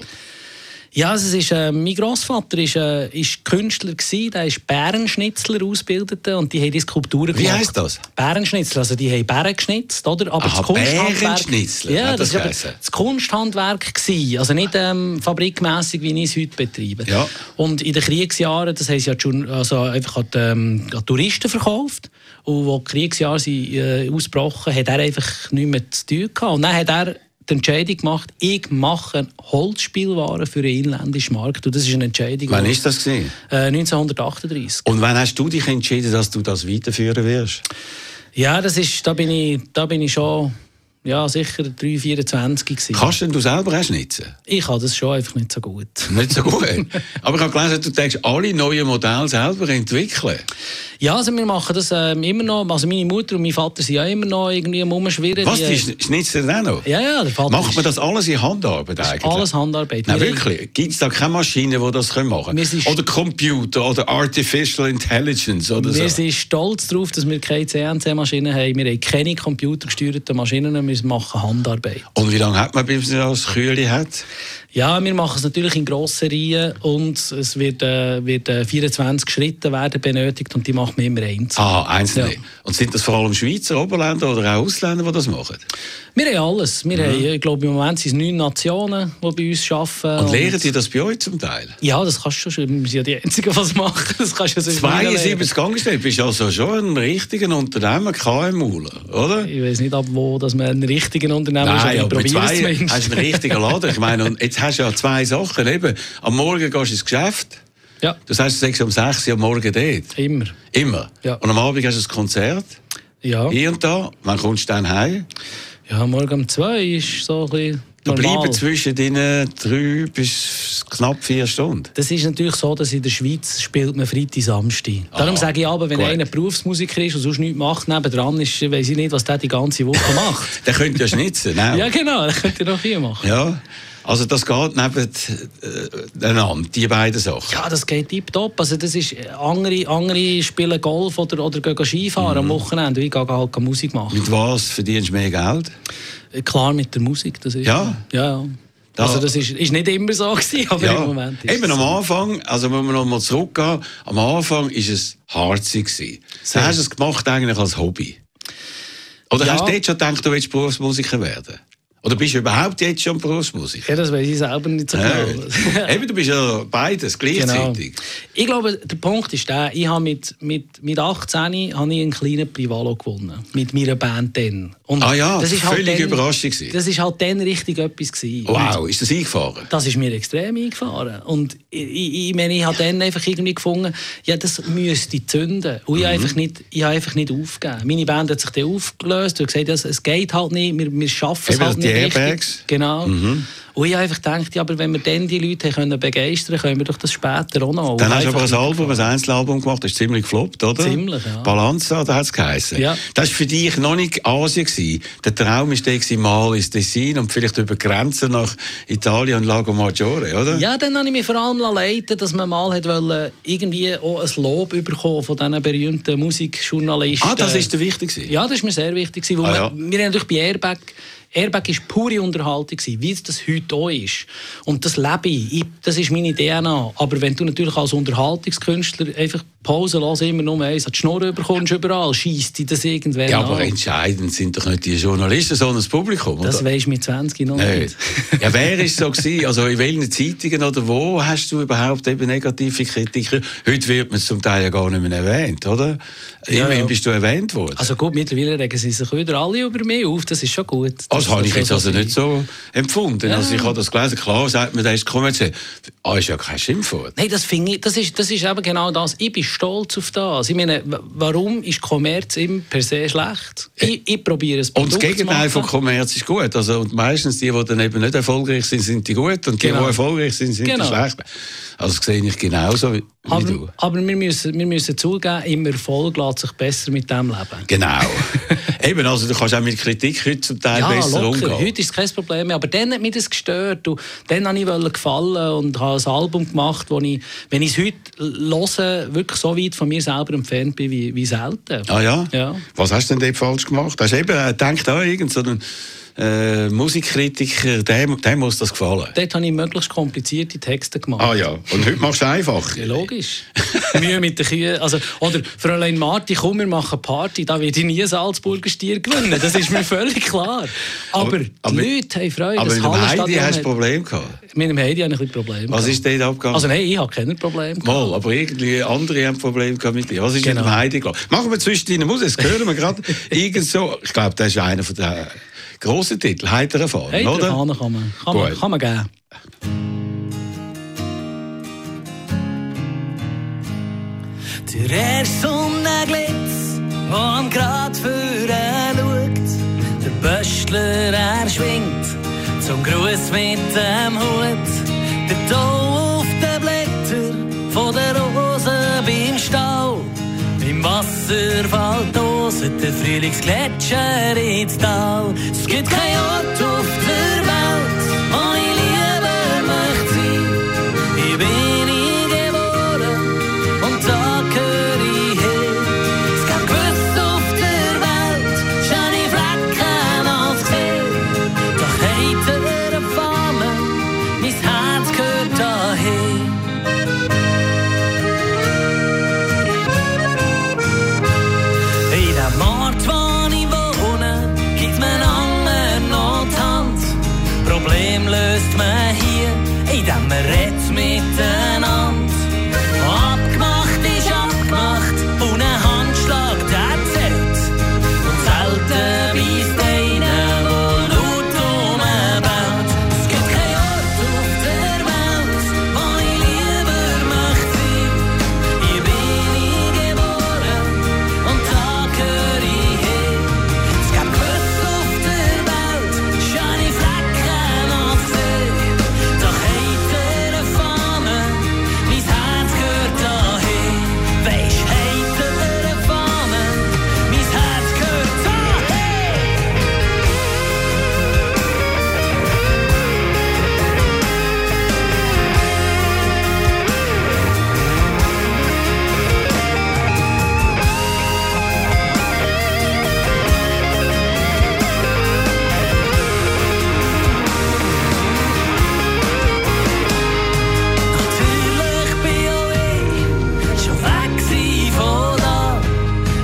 Ja, also es ist, äh, mein Grossvater war äh, Künstler, gewesen, der ist Bärenschnitzler ausgebildete und die haben die Skulpturen gemacht. Wie heisst das? Bärenschnitzler, also die haben Bären geschnitzt, oder? Aber Aha, das Kunsthandwerk, Bärenschnitzler, ja, das, das war das Kunsthandwerk gewesen, also nicht ähm, fabrikmässig, wie ich es heute betreibe. Ja. Und in den Kriegsjahren, das heisst ja schon, also einfach an die, ähm, an Touristen verkauft. Und als die Kriegsjahre sind, äh, ausgebrochen, hat er einfach nichts mehr zu tun gehabt. Und dann hat er die Entscheidung gemacht, ich mache Holzspielwaren für den inländischen Markt. Und das ist eine Entscheidung. Wann war das? Äh, neunzehnhundertachtunddreißig. Und wann hast du dich entschieden, dass du das weiterführen wirst? Ja, das ist, da bin ich, da bin ich schon ja, sicher drei, vierundzwanzig gewesen. Kannst denn du selber auch schnitzen? Ich kann das schon, einfach nicht so gut. Nicht so gut? Aber ich habe gelesen, du denkst, alle neuen Modelle selber entwickeln. Ja, also wir machen das ähm, immer noch. Also meine Mutter und mein Vater sind ja immer noch irgendwie am Umschwirren. Was, die schnitzen auch noch? Ja, ja, der Vater Macht man das alles in Handarbeit eigentlich? Alles Handarbeit. Nein, wirklich? Gibt es da keine Maschinen, die das machen können? Oder Computer oder Artificial Intelligence oder wir so? sind stolz darauf, dass wir keine C N C-Maschinen haben. Wir haben keine computergesteuerten Maschinen, wir machen Handarbeit. Und wie lange hat man, bis man das Kühle hat? Ja, wir machen es natürlich in grossen Reihen und es wird, äh, wird äh, vierundzwanzig Schritte werden benötigt und die macht man immer einzeln. Ah, einzelne. Ja. Und sind das vor allem Schweizer Oberländer oder auch Ausländer, die das machen? Wir haben alles. Wir mhm. haben, ich glaube, im Moment sind es neun Nationen, die bei uns arbeiten. Und lehren die das bei euch zum Teil? Ja, das kannst du schon. Wir sind ja die Einzigen, die es machen. Das kannst du ja zweiundsiebzig Angestellte, bist du also schon ein richtiger Unternehmer, K M U, oder? Ich weiß nicht, ab wo dass man einen richtigen Unternehmer ist. Nein, aber mit zwei hast du einen richtigen Laden. Ich meine, und jetzt hast du ja zwei Sachen. Eben, am Morgen gehst du ins Geschäft. Ja. Das heißt, du sagst um sechs Uhr am Morgen dort. Immer. Immer? Ja. Und am Abend hast du ein Konzert. Ja. Hier und da. Wann kommst du dann heim? Ja, morgen um zwei ist so ein bisschen da bleiben zwischen deinen drei bis knapp vier Stunden. Das ist natürlich so, dass in der Schweiz spielt man Freitag, Samstag. Darum sage ich aber, wenn gut. einer Berufsmusiker ist und sonst nichts macht, nebendran ist, weiss ich nicht, was der die ganze Woche macht. Der könnte ja schnitzen. Ja, genau, der könnte noch viel machen. Ja. Also das geht nebeneinander, die beiden Sachen? Ja, das geht tipptopp. Also das ist, andere, andere spielen Golf oder, oder gehen Skifahren mhm. am Wochenende. Ich gehe halt Musik machen. Mit was verdienst du mehr Geld? Klar, mit der Musik. Das ist, ja? Ja, ja. Also das ist, ist nicht immer so gewesen, aber ja. im Moment ist Eben am Anfang, also wenn wir noch mal zurückgehen, am Anfang war es harzig gewesen. So. Dann hast du es gemacht eigentlich als Hobby. Oder ja. hast du jetzt schon gedacht, du willst Berufsmusiker werden? Oder bist du überhaupt jetzt schon Berufsmusiker? Ja, das weiß ich selber nicht so genau. Äh, eben, du bist ja beides gleichzeitig. Genau. Ich glaube, der Punkt ist der, ich habe mit, mit, mit achtzehn habe ich einen kleinen Privalo gewonnen. Mit meiner Band dann. Und ah ja, das ist völlig halt dann, Überraschung. Das war halt dann richtig etwas gewesen. Wow, und ist das eingefahren? Das ist mir extrem eingefahren. Und ich, ich, ich meine, ich habe dann einfach irgendwie gefunden, ja, das müsste zünden. Und ich mhm. habe einfach nicht, ich habe einfach nicht aufgegeben. Meine Band hat sich dann aufgelöst und gesagt, es, es geht halt nicht, wir, wir schaffen es halt nicht. Airbags. Genau. Mhm. Und ich habe einfach gedacht, ja, aber wenn wir dann die Leute können begeistern können, können wir doch das später auch noch. Dann hast du aber ein Album, ein Einzelalbum gemacht, das ist ziemlich gefloppt, oder? Ziemlich, ja. Balanza, da hat es geheißen. Ja. Das war für dich noch nicht Asien gewesen. Der Traum war der, mal ins Tessin und vielleicht über Grenzen nach Italien und Lago Maggiore, oder? Ja, dann habe ich mich vor allem leiten, dass man mal wollte, irgendwie auch ein Lob bekommen von diesen berühmten Musikjournalisten. Ah, das war dir wichtig? Ja, das war mir sehr wichtig. Weil ah, ja. wir, wir haben natürlich bei Airbag Airbag war pure Unterhaltung, wie es das heute auch ist. Und das lebe ich. ich. Das ist meine D N A. Aber wenn du natürlich als Unterhaltungskünstler einfach pausenlos immer nur eins an die Schnur bekommst, überall, scheisst dich das irgendwann Ja, aber an. entscheidend sind doch nicht die Journalisten, sondern das Publikum. Oder? Das weisst du mit zwanzig noch nee. nicht. Ja, wer ist so gewesen? Also in welchen Zeitungen oder wo hast du überhaupt eben negative Kritik? Heute wird man es zum Teil ja gar nicht mehr erwähnt, oder? Ja, Immerhin ja. bist du erwähnt worden. Also gut, mittlerweile regen sie sich wieder alle über mich auf, das ist schon gut. Das, das habe ich jetzt also nicht so empfunden. Ja. Also ich habe das gelesen, klar sagt man, das ist kommerziell. Ah, ist ja kein Schimpfwort. Nein, das finde ich, das ist, das ist eben genau das. Ich bin stolz auf das. Ich meine, warum ist Kommerz immer per se schlecht? Ich, ich probiere es Und das Gegenteil von Kommerz ist gut. Also, und meistens die, die dann eben nicht erfolgreich sind, sind die gut. Und die, genau. die erfolgreich sind, sind genau. die schlecht. Also das sehe ich genauso wie, aber, wie du. Aber wir müssen, wir müssen zugeben, im Erfolg lässt sich besser mit dem leben. Genau. Eben, also du kannst auch mit Kritik heute zum Teil ja, besser locker. umgehen. Heute ist es kein Problem mehr. Aber dann hat mich das gestört. Und dann wollte ich gefallen und habe ein Album gemacht, wo ich, wenn ich es heute höre, wirklich so weit von mir selber entfernt bin wie, wie selten. Ah ja? ja? Was hast du denn dort falsch gemacht? Hast du eben gedacht, ah, irgend so einen Äh, Musikkritiker, dem, dem muss das gefallen. Dort habe ich möglichst komplizierte Texte gemacht. Ah ja, und heute machst du es einfach. Ja, logisch. Mühe mit den Kühen. Also, oder Fräulein Marti, komm, wir machen Party, da werde ich nie einen Salzburger Stier gewinnen. Das ist mir völlig klar. Aber, aber die aber, Leute haben Freude. Aber mit dem Heidi hast du ein Problem gehabt? Mit dem Heidi habe ich ein Problem Was ist dort abgegangen? Also nein, ich habe kein Problem gehabt. Mal, aber irgendwie andere haben ein Problem gehabt mit dir. Was ist genau. mit dem Heidi gegangen? Machen wir zwischen deinen Musik, das hören wir gerade. Irgend so, ich glaube, das ist einer von den grossen Titeln, «Heitere Fahnen», Heitere oder? Fahnen kann man, kann man, kann man geben. Der erste Sonnenglitz, der am Grad vorne schaut, der Böstler, er schwingt zum Gruß mit dem Hut. Der Tau auf den Blättern von der Rose beim Stau. Im Wasserfall toset der Frühlingsgletscher ins Tal. Es gibt kein Ort auf der Welt, wo ich lieber möchte sein. Hier bin ich geboren und da gehöre ich her. Es gibt gewiss auf der Welt schöne Flecken als gesehen. Doch heiter Fahne, mein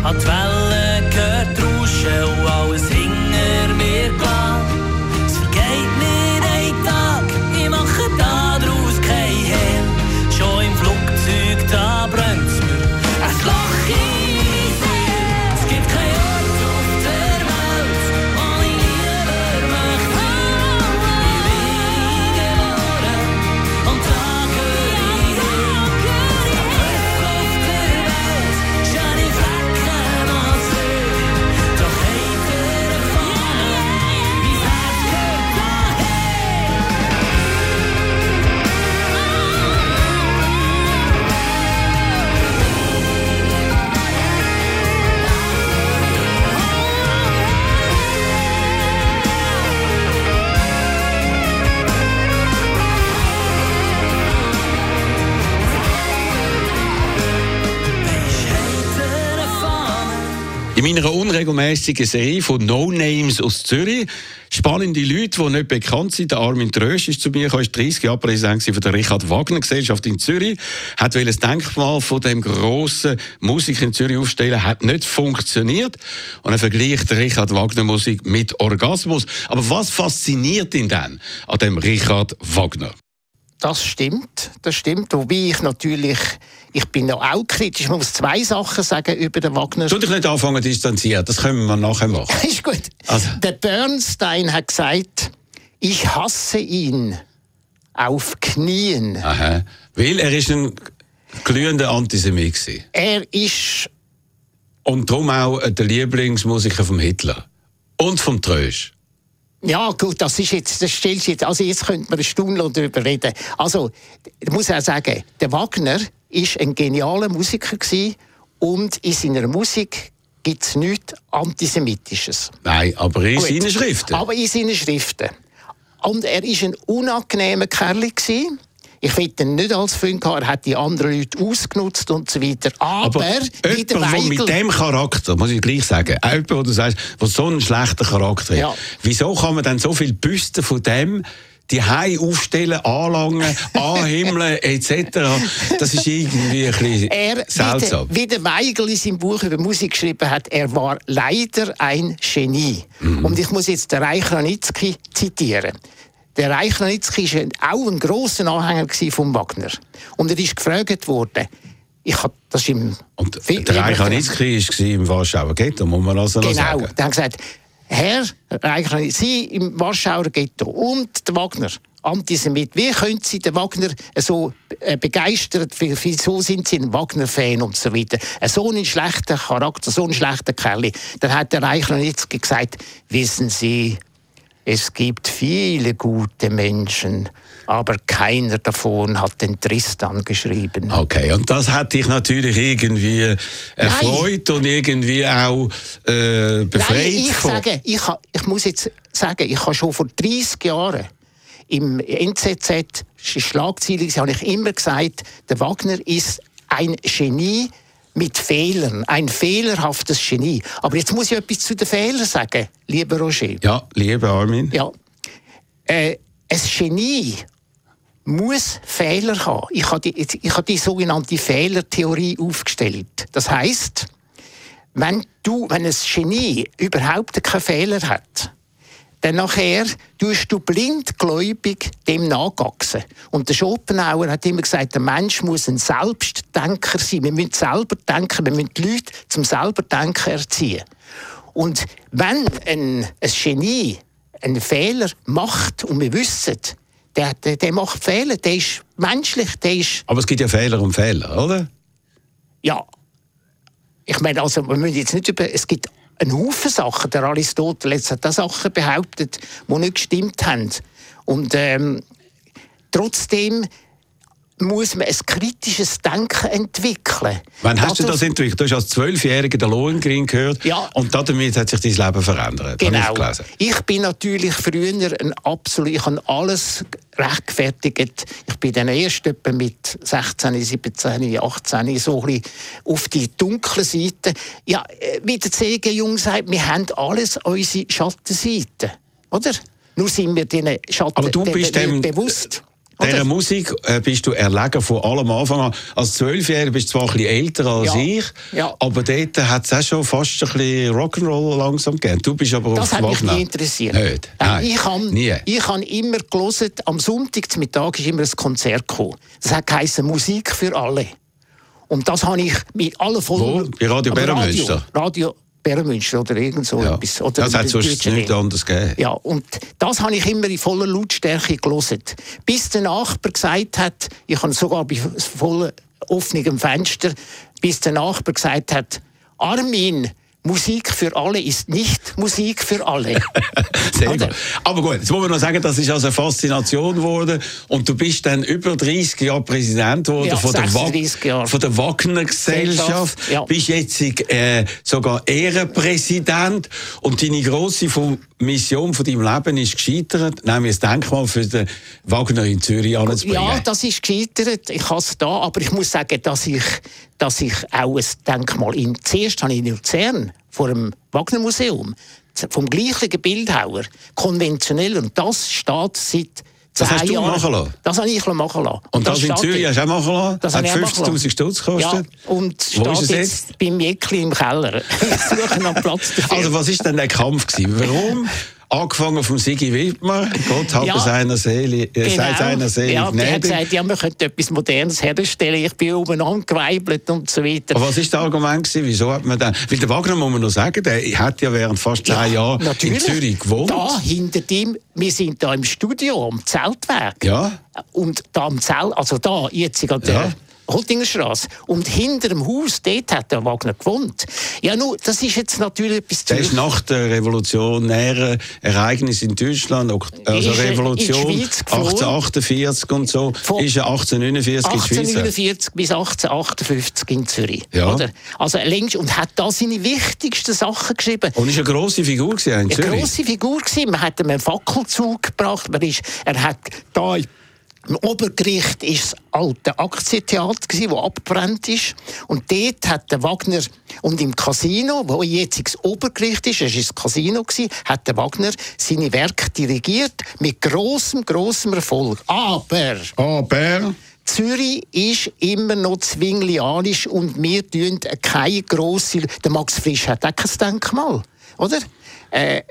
an die Wellen gehört rauschen und alles hinter mir gelassen. Es vergeht mir ein Tag, ich mache daraus kein Hehl. Schon im Flugzeug, da brennt's mir ein Loch in meine Seele. Es gibt keinen Ort auf der Welt, wo ich lieber möchte sein. Ich bin geboren und da gehöre ich hin. Am Gipfel auf der Welt scheine ich Flecken und Söhne. Doch hinter der Fahne, mein Herz gehört dahin. In meiner unregelmäßigen Serie von No-Names aus Zürich. Spannende Leute, die nicht bekannt sind. Der Armin Trösch ist zu mir gekommen, ist dreissig Jahre Präsident von der Richard Wagner Gesellschaft in Zürich. Hat wollte ein Denkmal von dem grossen Musiker in Zürich aufstellen, hat nicht funktioniert. Und er vergleicht Richard Wagner Musik mit Orgasmus. Aber was fasziniert ihn denn an dem Richard Wagner? Das stimmt, das stimmt. Wobei ich natürlich, ich bin noch auch kritisch. Ich muss zwei Sachen sagen über den Wagner. Du dich nicht anfangen zu distanzieren, das können wir nachher machen. Ist gut. Also. Der Bernstein hat gesagt, ich hasse ihn auf Knien. Aha. Weil er ist ein glühender Antisemit gewesen. Er ist... Und darum auch der Lieblingsmusiker von Hitler. Und vom Trösch. Ja, gut, das ist jetzt, das stellst jetzt, also jetzt könnte man eine Stunde darüber reden. Also, ich muss auch sagen, der Wagner ist ein genialer Musiker gewesen und in seiner Musik gibt es nichts Antisemitisches. Nein, aber in Gut. seinen Schriften. Aber in seinen Schriften. Und er war ein unangenehmer Kerl gewesen. Ich will ihn nicht als Freund haben, er hat die anderen Leute ausgenutzt und so weiter. Aber, aber wie der jemand, der Weigl... mit dem Charakter, muss ich gleich sagen, jemand, wo du sagst, der so einen schlechten Charakter hat, Ja. wieso kann man dann so viele Büsten von dem die Hause aufstellen, anlangen, anhimmeln et cetera? Das ist irgendwie ein bisschen Er, seltsam. Wie der, wie der Weigl in seinem Buch über Musik geschrieben hat, er war leider ein Genie. Mhm. Und ich muss jetzt den Reich Ranitzky zitieren. Der Reich Ranitzky war auch ein grosser Anhänger von Wagner. Und er ist gefragt worden, ich hab, das ist im Und der Reich Ranitzky war im Warschauer Ghetto, muss man also noch genau, sagen. Genau, der hat gesagt, Herr Reich Ranitzky, Sie im Warschauer Ghetto und der Wagner, Antisemit, wie können Sie den Wagner so äh, begeistert, wieso sind Sie ein Wagner-Fan und so weiter. So einen schlechten Charakter, so einen schlechten Kerl. Dann hat der Reich Ranitzky gesagt, wissen Sie, es gibt viele gute Menschen, aber keiner davon hat den Tristan geschrieben. Okay, und das hat dich natürlich irgendwie erfreut Nein. und irgendwie auch äh, befreit. Nein, ich, von... sage, ich, ha, ich muss jetzt sagen, ich habe schon vor dreissig Jahren im N Z Z Schlagzeilen, habe ich immer gesagt, der Wagner ist ein Genie mit Fehlern, ein fehlerhaftes Genie. Aber jetzt muss ich etwas zu den Fehlern sagen, lieber Roger. Ja, lieber Armin. Ja. Äh, ein Genie muss Fehler haben. Ich habe die, ich habe die sogenannte Fehlertheorie aufgestellt. Das heisst, wenn, du, wenn ein Genie überhaupt keinen Fehler hat, dann nachher tust du blindgläubig dem nachwachsen. Und der Schopenhauer hat immer gesagt, der Mensch muss ein Selbstdenker sein. Wir müssen selber denken, wir müssen die Leute zum Selberdenken erziehen. Und wenn ein, ein Genie einen Fehler macht, und wir wissen, der, der, der macht Fehler, der ist menschlich, der ist... Aber es gibt ja Fehler und Fehler, oder? Ja. Ich meine, also, wir müssen jetzt nicht über... Es gibt ein Haufen Sachen. Der Aristoteles hat da Sachen behauptet, die nicht gestimmt haben. Und ähm, trotzdem muss man ein kritisches Denken entwickeln. Wann hast du das entwickelt? Du hast als Zwölfjähriger den Lohengrin gehört, ja. Und damit hat sich dein Leben verändert. Genau. Ich, ich bin natürlich früher ein absolut, ich habe alles rechtfertigt. Ich bin dann erst etwa mit sechzehn, siebzehn, achtzehn so ein bisschen auf die dunkle Seite. Ja, wie der C G Jung sagt, wir haben alles unsere Schattenseiten, oder? Nur sind wir diesen Schatten Aber du bist dem bewusst. Dieser Musik äh, bist du erlegen von allem Anfang an. Als Zwölfjähriger bist du zwar ein bisschen älter als Ja. ich, Ja. aber dort hat es auch schon fast ein bisschen Rock'n'Roll langsam gegeben. Du bist aber Das auf hat mich Wagner. nie interessiert. Nicht? Nein. Ich habe Nie. ich hab immer gelesen, am Sonntagmittag ist immer ein Konzert gekommen. Das hat geheißen Musik für alle. Und das habe ich mit allen Wo? Bei Radio Aber Bärenmünster? Radio, Radio Bärenmünster oder irgend so Ja. etwas. Oder Das hat bei sonst Deutschen nichts Welle. anderes gegeben. Ja, und das habe ich immer in voller Lautstärke gelesen. Bis der Nachbar gesagt hat, ich habe sogar bei voll offenem Fenster, bis der Nachbar gesagt hat, Armin, Musik für alle ist nicht Musik für alle. Sehr Oder? gut. Aber gut, jetzt muss man noch sagen, das ist also eine Faszination geworden und du bist dann über dreißig Jahre Präsident geworden Ja, von, der sechsunddreißig Jahre. von der Wagner Gesellschaft. Ja. Bist jetzt äh, sogar Ehrenpräsident und deine grosse Mission von deinem Leben ist gescheitert, nämlich ein Denkmal für den Wagner in Zürich anzubringen. Ja, das ist gescheitert. Ich habe es da, aber ich muss sagen, dass ich, dass ich auch ein Denkmal in zuerst habe ich in Luzern vor dem Wagner Museum vom gleichen Bildhauer konventionell und das steht seit Das zehn hast du Jahren. machen lassen? Das habe ich machen lassen. Und das, in steht Zürich dort. hast du auch machen lassen? Das Hat habe ich auch machen fünfzigtausend Stutz gekostet? Ja, und Wo steht ist es jetzt, jetzt? beim Jäckli im Keller. Ich suche noch Platz dafür. Also was ist denn der Kampf gewesen? Warum? Angefangen vom Sigi Wittmer, Gott habe Ja. seiner Seele, äh, sei seiner Seele ja, der hat gnädig. gesagt, ja, wir könnten etwas Modernes herstellen. Ich bin oben angeweibelt und so weiter. Aber was war das Argument gewesen? Wieso hat man dann? Weil der Wagner, muss man noch sagen, der hat ja während fast zehn Ja, Jahren in natürlich. Zürich gewohnt. Da hinter dem, wir sind da im Studio am Zeltweg. Ja. Und da am Zelt, also da jetzt an der Ja. Holtingerstrasse. Und hinter dem Haus, dort hat der Wagner gewohnt. Ja, nun, das ist jetzt natürlich etwas Der ist Zürich- nach der revolutionären Ereignis in Deutschland, also Ist er in die Revolution Schweiz geflohen? achtzehnhundertachtundvierzig und so, Von ist er achtzehnhundertneunundvierzig in die Schweiz. achtzehnhundertneunundvierzig bis achtzehnhundertachtundfünfzig in Zürich. Ja. Oder? Also längst, und hat da seine wichtigsten Sachen geschrieben. Und ist eine grosse Figur gewesen in Eine Zürich. grosse Figur gewesen. Man hat ihm einen Fackelzug gebracht. Man ist, er hat da im Obergericht ist das alte Aktientheater gsi, wo abgebrannt ist. Und dort hat der Wagner und im Casino, wo jetzt das Obergericht ist, es war das Casino gsi, hat der Wagner seine Werke dirigiert mit grossem, grossem Erfolg. Aber Aber Zürich ist immer noch zwinglianisch und wir tun keine grosse. Der Max Frisch hat auch kein Denkmal, oder? Äh,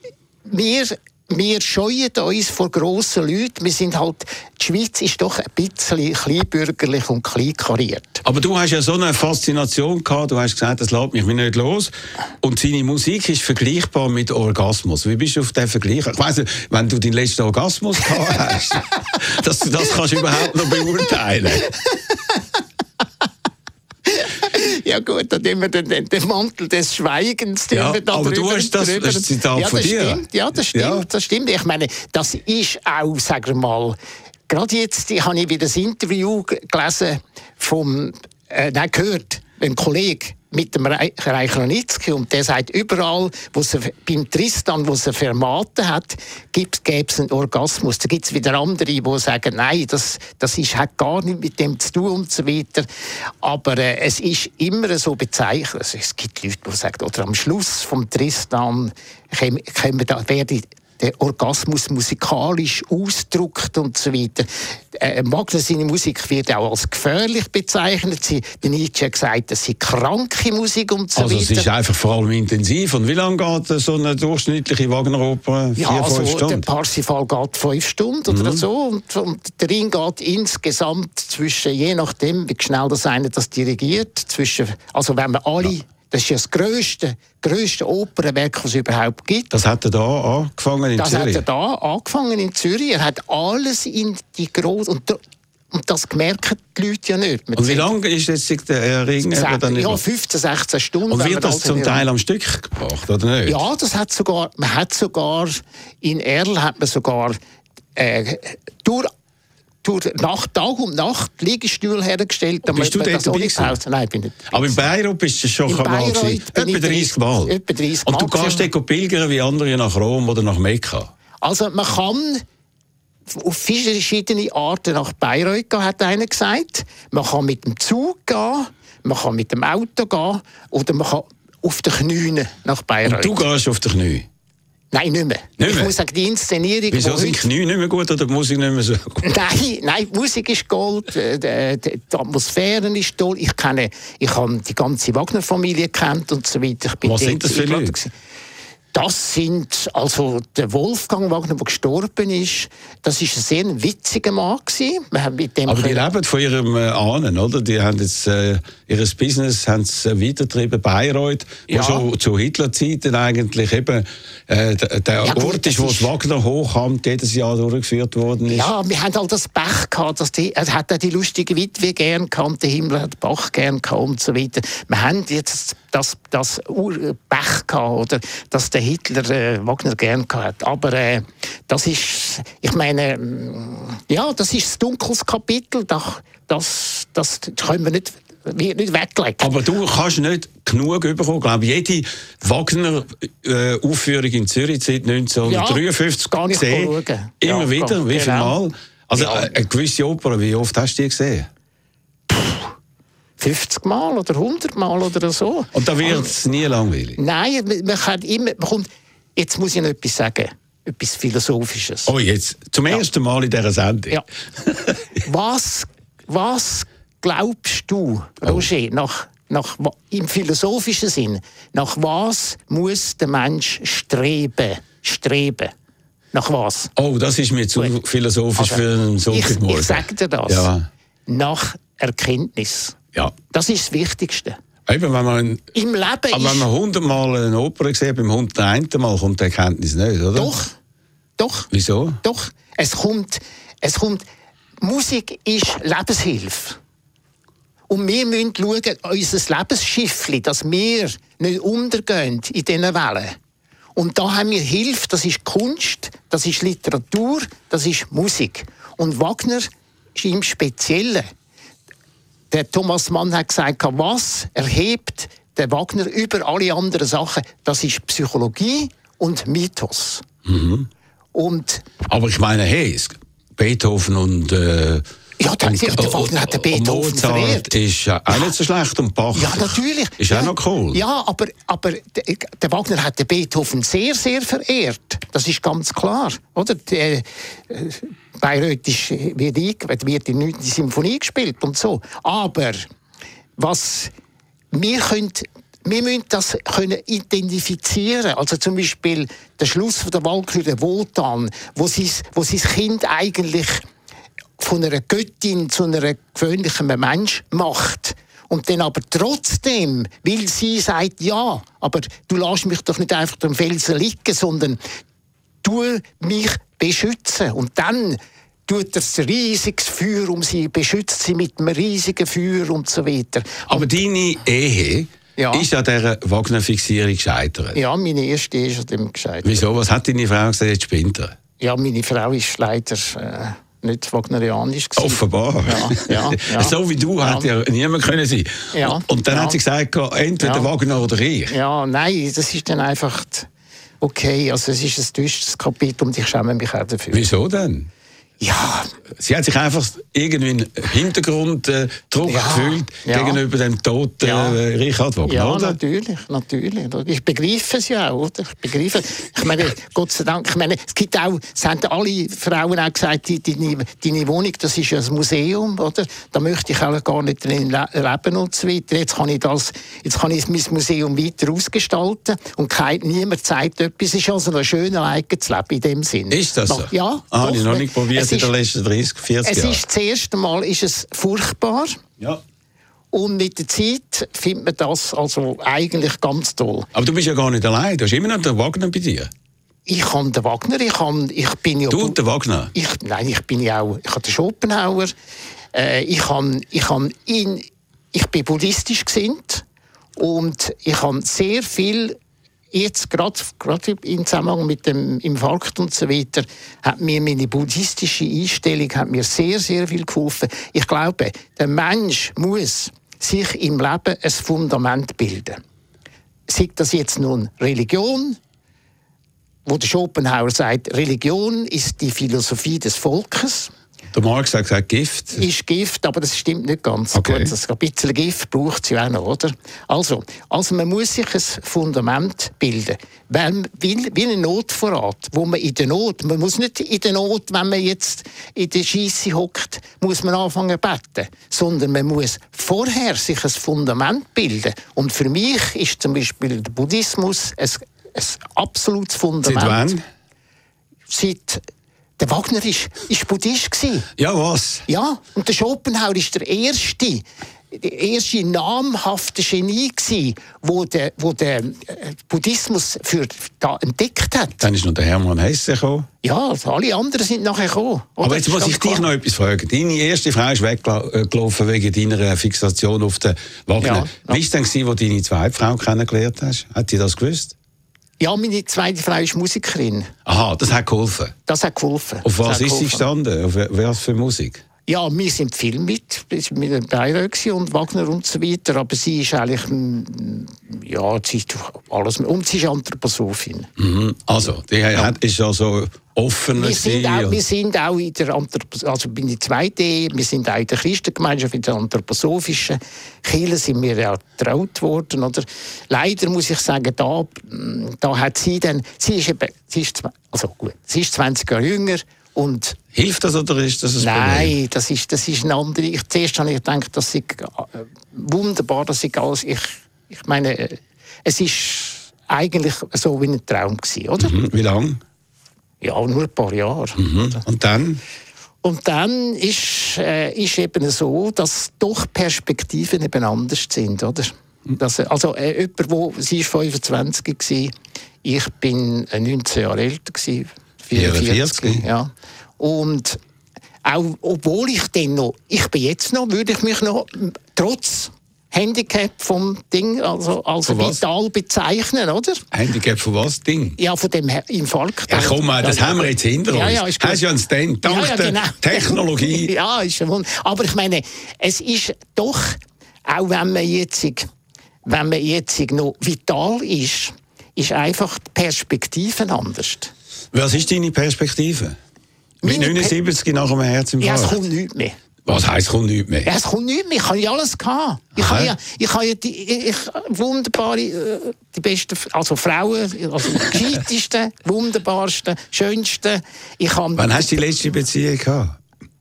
wir, wir scheuen uns vor grossen Leuten. Wir sind halt, die Schweiz ist doch ein bisschen kleinbürgerlich und kleinkariert. Aber du hast ja so eine Faszination gehabt, du hast gesagt, das lässt mich nicht los. Und seine Musik ist vergleichbar mit Orgasmus. Wie bist du auf den Vergleich? Ich weiss nicht, wenn du deinen letzten Orgasmus gehabt hast, dass du das kannst du überhaupt noch beurteilen. Ja gut, dann nehmen wir den, den, den Mantel des Schweigens. Ja, wir da aber du drüber- hast das- drüber- das ist ein Zitat ja, von das dir. Stimmt, ja, das stimmt, Ja. das stimmt. Ich meine, das ist auch, sagen wir mal, gerade jetzt ich habe ich wieder ein Interview g- gelesen vom, äh, nein, gehört, ein Kollege mit dem Reich Ranitzky und der sagt, überall, wo es beim Tristan, wo es eine Fermate hat, gäbe es einen Orgasmus. Da gibt es wieder andere, die sagen, nein, das, das ist, hat gar nichts mit dem zu tun und so weiter. Aber äh, es ist immer so bezeichnet. Also, es gibt Leute, die sagen, oder am Schluss vom Tristan können, können wir da, werde der Orgasmus musikalisch ausdrückt und so weiter. Äh, Wagner, seine Musik wird auch als gefährlich bezeichnet. Sie, der Nietzsche hat gesagt, das sei kranke Musik und so Also es weiter. ist einfach vor allem intensiv. Und wie lange geht so eine durchschnittliche Wagner-Oper? Vier, Ja, fünf also der Stunden? Parsifal geht fünf Stunden oder so und, und der Ring geht insgesamt zwischen, je nachdem, wie schnell das einer das dirigiert, zwischen, also wenn man alle, ja. Das ist ja das grösste, grösste Opernwerk, das es überhaupt gibt. Das hat er da angefangen in das Zürich? Das hat er da angefangen in Zürich. Er hat alles in die große und, und das merken die Leute ja nicht. Man und wie sieht- lange ist jetzt der Ring? Sech- dann ja, über- fünfzehn, sechzehn Stunden. Und wenn wird man das zum also- Teil am Stück gebracht, oder nicht? Ja, das hat sogar, man hat sogar, in Erl hat man sogar äh, durch, durch Nacht, Tag und Nacht Liegestühle hergestellt. Und bist du damit man dort das dabei ohne Pause- Nein, bin nicht. Aber in Bayreuth bist du schon In mal Bayreuth gewesen. bin ich Etwa dreißig Mal. etwa dreißig Und du Mal gehst gewesen. dort pilgern wie andere nach Rom oder nach Mekka? Also man kann auf verschiedene Arten nach Bayreuth gehen, hat einer gesagt. Man kann mit dem Zug gehen, man kann mit dem Auto gehen oder man kann auf den Knien nach Bayreuth. Und du gehst auf die Knie? Nein, nicht mehr. Nicht ich mehr? muss sagen, die Inszenierung... Wieso die sind die Knie nicht mehr gut oder die Musik nicht mehr so gut? Nein, nein, die Musik ist Gold, äh, die, die Atmosphäre ist toll. Ich kenne, ich habe die ganze Wagner-Familie kennt und so weiter. Ich bin Was sind das für Leute? gewesen. Das sind, also der Wolfgang Wagner, der gestorben ist, das war ein sehr witziger Mann gewesen. Wir haben mit dem Aber die können- leben von ihrem äh, Ahnen, oder? Die haben jetzt äh, ihr Business haben sie, äh, weitergetrieben, Bayreuth, wo Ja. schon zu Hitlerzeiten eigentlich eben äh, der, der Ja, gut, Ort ist, das wo das ist- Wagner Hochamt jedes Jahr durchgeführt worden ist. Ja, wir haben halt das Pech gehabt, dass die, er hat auch die lustige Witwe gern gehabt, der Himmler hat Bach gern gehabt und so weiter. Wir haben jetzt das, das Ur- Pech gehabt, oder, dass der Hitler äh, Wagner gern gehabt hat. Aber äh, das ist, ich meine, mm, ja, das ist ein dunkles Kapitel, das, das, das können wir nicht, wird nicht weglegen. Aber du kannst nicht genug bekommen. Ich glaube, jede Wagner-Aufführung in Zürich seit neunzehnhundertdreiundfünfzig Ja, gar nicht gesehen. schauen. Immer Ja, wieder. gar- Wie viel genau. Mal? Also Ja. äh, eine gewisse Oper, wie oft hast du die gesehen? fünfzig Mal oder hundert Mal oder so. Und da wird es nie langweilig. Nein, man, man kann immer, man kommt, jetzt muss ich noch etwas sagen, etwas Philosophisches. Oh, jetzt zum ersten Mal in dieser Sendung. Ja. was, was glaubst du, Roger, nach, nach, wa- im philosophischen Sinn, nach was muss der Mensch streben? Streben. Nach was? Oh, das ist mir zu Gut. philosophisch Also, für einen Ich, Sonntagmorgen. ich sage dir das. Ja. Nach Erkenntnis. Ja. Das ist das Wichtigste. Eben, wenn man, Im Leben aber wenn ist... man hundertmal eine Oper sieht, beim hunderteinten Mal kommt die Erkenntnis nicht, oder? Doch, doch. Wieso? Doch, es kommt, es kommt, Musik ist Lebenshilfe. Und wir müssen schauen, unser Lebensschiffli, dass wir nicht untergehen in diesen Wellen. Und da haben wir Hilfe, das ist Kunst, das ist Literatur, das ist Musik. Und Wagner ist im Speziellen. Der Thomas Mann hat gesagt, was erhebt der Wagner über alle anderen Sachen? Das ist Psychologie und Mythos. Mhm. Und Aber ich meine, hey, es- Beethoven und, äh, Ja, der- und, der Wagner hat den Beethoven und Mozart verehrt. ist ja auch nicht so schlecht und Bach ja, natürlich. ist ja, auch noch cool. Ja, aber, aber der, der Wagner hat den Beethoven sehr, sehr verehrt. Das ist ganz klar. Oder? Der, äh, Bayreuth ist, wird, einge- wird die neunte Symphonie gespielt und so. Aber was wir können, wir müssen das können identifizieren. Also zum Beispiel der Schluss von der Walküre, der Wotan, wo sein, wo sein Kind eigentlich von einer Göttin zu einer gewöhnlichen Mensch macht. Und dann aber trotzdem, weil sie sagt, ja, aber du lässt mich doch nicht einfach am Felsen liegen, sondern du mich beschützen. Und dann tut er ein riesiges Feuer um sie, beschützt sie mit einem riesigen Feuer und so weiter. Aber deine Ehe Ja. ist an dieser Wagner-Fixierung gescheitert. Ja, meine erste ist an dem gescheitert. Wieso? Was hat deine Frau gesagt? Jetzt spinnt er. Ja, meine Frau ist leider äh, nicht wagnerianisch gewesen. Offenbar. Ja, ja, ja. So wie du Ja. hätte ja niemand können sein. Ja. Und dann Ja. hat sie gesagt, entweder Ja. Wagner oder ich. Ja, nein, das ist dann einfach okay. Also es ist ein düsteres Kapitel und ich schäme mich auch dafür. Wieso denn? Ja, Sie hat sich einfach irgendwie einen Hintergrunddruck Ja, gefühlt ja. gegenüber dem toten Ja. äh, Richard Wagner, ja, oder? natürlich, natürlich. Ich begreife es ja auch, oder? Ich begreife. Ich meine, Gott sei Dank, ich meine, es gibt auch, es haben alle Frauen auch gesagt, die- deine, deine Wohnung, das ist ja ein Museum, oder? Da möchte ich auch gar nicht drin le- leben und so weiter. Jetzt kann ich das, jetzt kann ich mein Museum weiter ausgestalten und kein, niemand zeigt etwas. Es ist also noch schön, alleine zu leben in dem Sinn. Ist das so? Ja. Ah, habe doch. ich noch nicht probiert Es in den ist- letzten dreißig, vierzig Es Jahren. ist das erste Mal ist es furchtbar. Ja. Und mit der Zeit findet man das also eigentlich ganz toll. Aber du bist ja gar nicht allein. Du hast immer noch den Wagner bei dir. Ich habe den Wagner, ich, habe, ich bin ja... Du und den Wagner? Ich, nein, ich bin ja auch... Ich habe den Schopenhauer. Äh, ich, habe, ich, habe ihn, ich bin buddhistisch gesinnt. Und ich habe sehr viel... Jetzt gerade im Zusammenhang mit dem Infarkt und so weiter hat mir meine buddhistische Einstellung hat mir sehr, sehr viel geholfen. Ich glaube, der Mensch muss sich im Leben ein Fundament bilden. Sei das jetzt nun Religion, wo der Schopenhauer sagt, Religion ist die Philosophie des Volkes. Der Marx hat gesagt, Gift. Ist Gift, aber das stimmt nicht ganz. Okay. Gut, das, ein bisschen Gift braucht es ja auch noch, oder? Also, also man muss sich ein Fundament bilden. Weil, wie, wie ein Notvorrat, wo man in der Not, man muss nicht in der Not, wenn man jetzt in der Scheisse hockt, muss man anfangen zu beten, sondern man muss vorher sich ein Fundament bilden. Und für mich ist zum Beispiel der Buddhismus ein, ein absolutes Fundament. Seit wann? Seit der Wagner ist, ist Buddhist gsi. Ja, was? Ja, und der Schopenhauer ist der erste, der erste namhafte Genie gsi, wo der, wo der Buddhismus für da entdeckt hat. Dann ist noch der Hermann Hesse gekommen. Ja, also alle anderen sind nachher gekommen. Oder? Aber jetzt muss ich dich noch etwas fragen. Deine erste Frau ist weggelaufen wegen deiner Fixation auf den Wagner. Ja, ja. Wie war es denn, als du deine zweite Frau kennengelernt hast? Hat die das gewusst? Ja, meine zweite Frau ist Musikerin. Aha, das hat geholfen. Das hat geholfen. Auf was Das hat ist sie geholfen. gestanden? Auf was für Musik? Ja, wir sind viel mit, mit dabei und Wagner und so weiter, aber sie ist eigentlich, mm, ja, sie ist alles, und sie ist Anthroposophin. Mhm. Also, die hat, ist also offener Wir sind, auch, gewesen wir sind auch in der Anthrop- also bei der zweiten Ehe, wir sind auch in der Christengemeinschaft, in der anthroposophischen Kirche sind wir ja getraut worden. Oder? Leider muss ich sagen, da, da hat sie dann, sie ist eben, sie ist, also gut, sie ist zwanzig Jahre jünger und Hilft das oder ist das ein Problem? nein, das ist, das ist eine andere. Ich, zuerst habe ich gedacht, das ist äh, wunderbar, dass ich alles, ich, ich meine, äh, es ist eigentlich so wie ein Traum gewesen, oder? Mhm. Wie lange? Ja, nur ein paar Jahre. Mhm. Und dann? Und dann ist, äh, ist eben so, dass doch Perspektiven eben anders sind, oder? Dass, also äh, jemand, wo, sie war fünfundzwanzig gewesen, ich bin äh, neunzehn Jahre älter gewesen, vierundvierzig. Ja. Und auch, obwohl ich dann noch, ich bin jetzt noch, würde ich mich noch trotz Handicap vom Ding, also als Von was? vital bezeichnen, oder? Handicap von was? Ding? Ja, von dem Infarkt. Ja, komm mal, das Ja, haben wir jetzt hinter uns. Ja, ja, ist gut. Hast du ja einen Stand, dank Ja, ja, der genau. Technologie. Ja, ist ein Wunder. Aber ich meine, es ist doch, auch wenn man jetzt, wenn man jetzt noch vital ist, ist einfach die Perspektive anders. Was ist deine Perspektive? Mit Meine neunundsiebzig nach einem Ja, es Herzinfarkt? kommt nichts mehr. Was heisst, kommt nichts mehr? Ja, es kommt nichts mehr. Ich habe ja alles gehabt. Ich Aha. habe ja, ich habe ja die, ich, wunderbare, äh, die besten, also Frauen, also die gescheitesten, wunderbarsten, schönsten. Ich habe, Wann hast du die letzte Beziehung gehabt?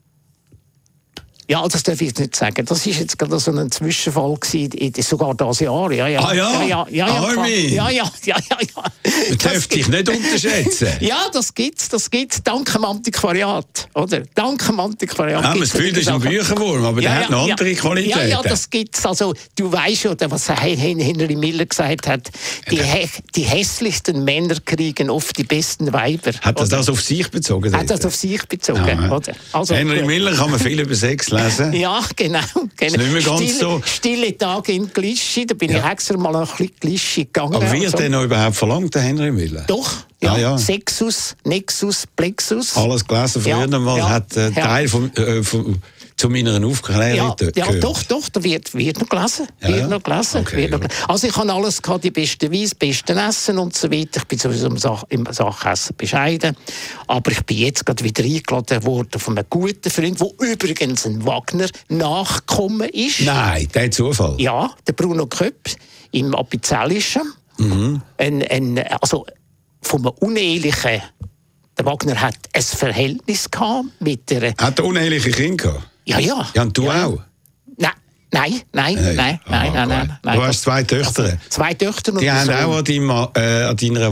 Ja, das darf ich jetzt nicht sagen. Das war jetzt gerade so ein Zwischenfall gewesen, in- sogar dieses Jahr. Ja, ja. Ah ja? Ja, ja, ja, ja, Armi? ja, ja, ja, ja, ja. Man Das darf dich gibt- nicht unterschätzen. Ja, das gibt's, das gibt's. Dank dem Antiquariat, oder? Dank dem Antiquariat. Ja, man gibt's das Gefühl, das ist ein solche Sachen. Bücherwurm, aber der hat noch andere Qualitäten. Ja, ja, das gibt's. Also, du weißt ja, was Henry Miller gesagt hat, die, hä- die hässlichsten Männer kriegen oft die besten Weiber. Hat das oder? das auf sich bezogen? Hat das dort? auf sich bezogen, Aha. oder? Also, Henry gut. Miller kann man viel über Sex lesen. Ja, genau. genau. nicht mehr ganz stille, so. Stille Tage in Glischi, da bin Ja. ich extra mal ein bisschen Glischi gegangen. Aber wird also. der noch überhaupt verlangt, der Henry Miller? Doch, ja. Ah, ja. Sexus, Nexus, Plexus. Alles gelesen früher Ja, mal, ja, hat äh, ja. Teil vom, äh, vom, zu meiner Aufklärung Ja, dort ja gehört. doch, doch, da wird, wird noch gelesen. Ja, wird ja. noch gelesen, Okay, wird noch gut. gelesen. Also ich habe alles gehabt, die besten Weise, das beste Essen und so weiter. Ich bin sowieso im, Sach im Sachessen bescheiden. Aber ich bin jetzt gerade wieder eingeladen worden von einem guten Freund, der übrigens ein Wagner-Nachkommen ist. Nein, der Zufall. Ja, der Bruno Köpp im Apizellischen. Mhm. Ein, ein, also von einem unehelichen. Der Wagner hat ein Verhältnis gehabt mit der. Hat er uneheliche Kinder gehabt? Ja, ja. Ja, und du ja. auch? Nein, nein, nein, Nein. nein, Ah, nein, nein, gut. nein, nein. Du hast zwei Töchter. Also, zwei Töchter und Die ein haben Sohn. auch an, deinem, äh, an deiner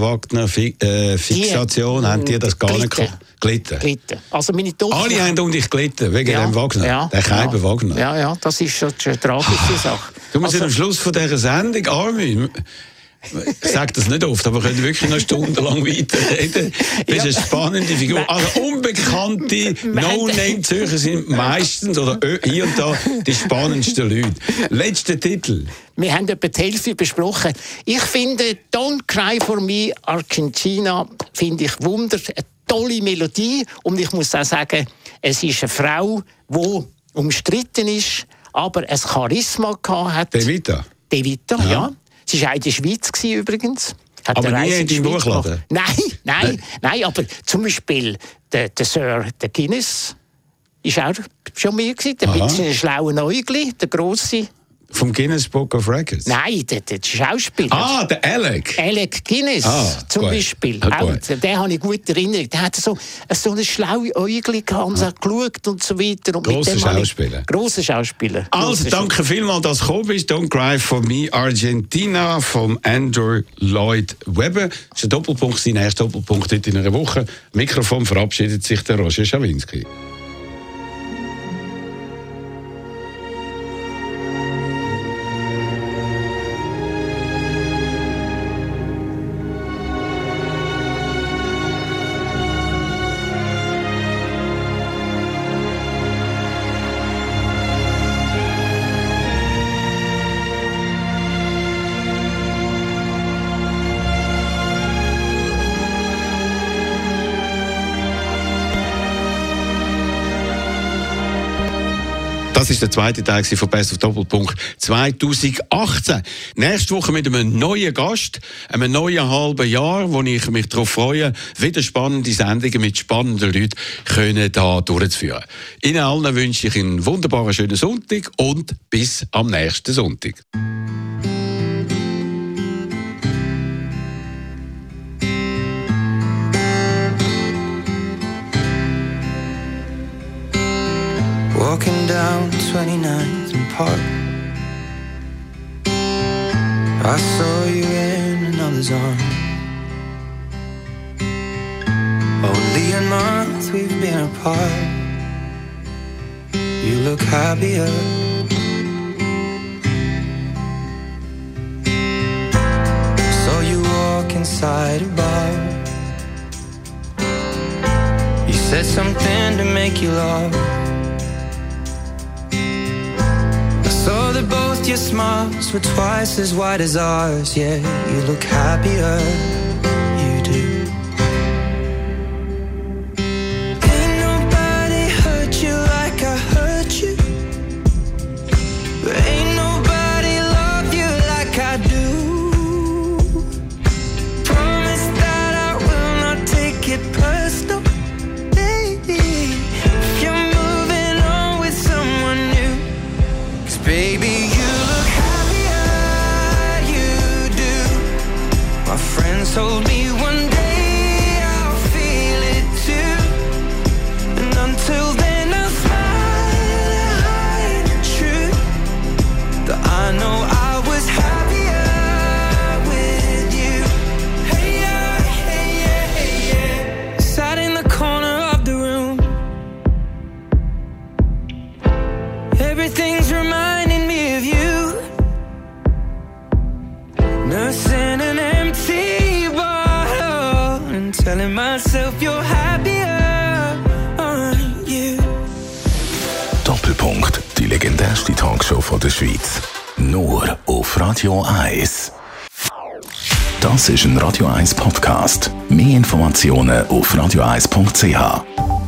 Wagner-Fixation, haben die das gar nicht Gelitten. gehabt? Gelitten. Gelitten. Also meine Tochter. Alle haben um dich gelitten, wegen dem Wagner. Ja, der Keiber ja. Wagner. Ja, ja, das ist schon eine tragische Sache. Du musst Also- am Schluss von dieser Sendung, Armin, ich sage das nicht oft, aber wir können wirklich noch stundenlang weiterreden. Das ist eine spannende Figur. Also unbekannte No-Name-Zürcher sind meistens, oder hier und da, die spannendsten Leute. Letzter Titel. Wir haben etwa die Hälfte besprochen. Ich finde «Don't Cry for Me, Argentina» finde ich wunder, eine tolle Melodie. Und ich muss auch sagen, es ist eine Frau, die umstritten ist, aber ein Charisma hatte. De Vita. De Vita, Ja. ja. Sie war auch in der Schweiz gewesen, übrigens. Hat Aber eine nie Reise in die deinem Schweiz Buchladen? gemacht. Nein, nein, nein, aber zum Beispiel der, der Sir der Guinness, ist auch schon mehr gewesen. Ein Aha. bisschen ein schlauer Äugli, der grosse. Vom Guinness Book of Records? Nein, der, der Schauspieler. Ah, der Alec. Alec Guinness Ah, zum gut. Beispiel. Ah, Auch, gut. den habe ich gut erinnert. Der hat so, so eine schlaue Äugli gehabt und hat geschaut und so weiter. Und Grosser mit dem habe ich- Schauspieler. Grosser Schauspieler. Also, Grosser danke vielmals, dass du gekommen bist. Don't Cry for Me Argentina von Andrew Lloyd Webber. Das ist ein Doppelpunkt, sein erster Doppelpunkt heute in einer Woche. Mikrofon verabschiedet sich der Roger Schawinski. Das ist der zweite Teil von Best of Doppelpunkt zwanzig achtzehn. Nächste Woche mit einem neuen Gast, einem neuen halben Jahr, wo ich mich darauf freue, wieder spannende Sendungen mit spannenden Leuten können da durchzuführen. Ihnen allen wünsche ich einen wunderbaren schönen Sonntag und bis am nächsten Sonntag. Walking down twenty-ninth and Park, I saw you in another's arm. Only a month we've been apart. You look happier. Saw you walk inside a bar. You said something to make you laugh. Saw that both your smiles were twice as wide as ours. Yeah, you look happier, you do. Ain't nobody hurt you like I hurt you, but ain't nobody love you like I do. Promise that I will not take it personal, baby, if you're moving on with someone new. Baby, you look happier, you do. My friends told me one day I'll feel it too. And until then I'll smile and hide the truth that I know I was happier with you. Hey yeah, hey yeah, hey yeah. Sat in the corner of the room. Everything's reminding me of you. Nursing an empty bottle and telling myself you're happier, aren't you? Doppelpunkt, die legendärste Talkshow von der Schweiz. Nur auf Radio eins. Das ist ein Radio eins Podcast. Mehr Informationen auf radio eins punkt c h.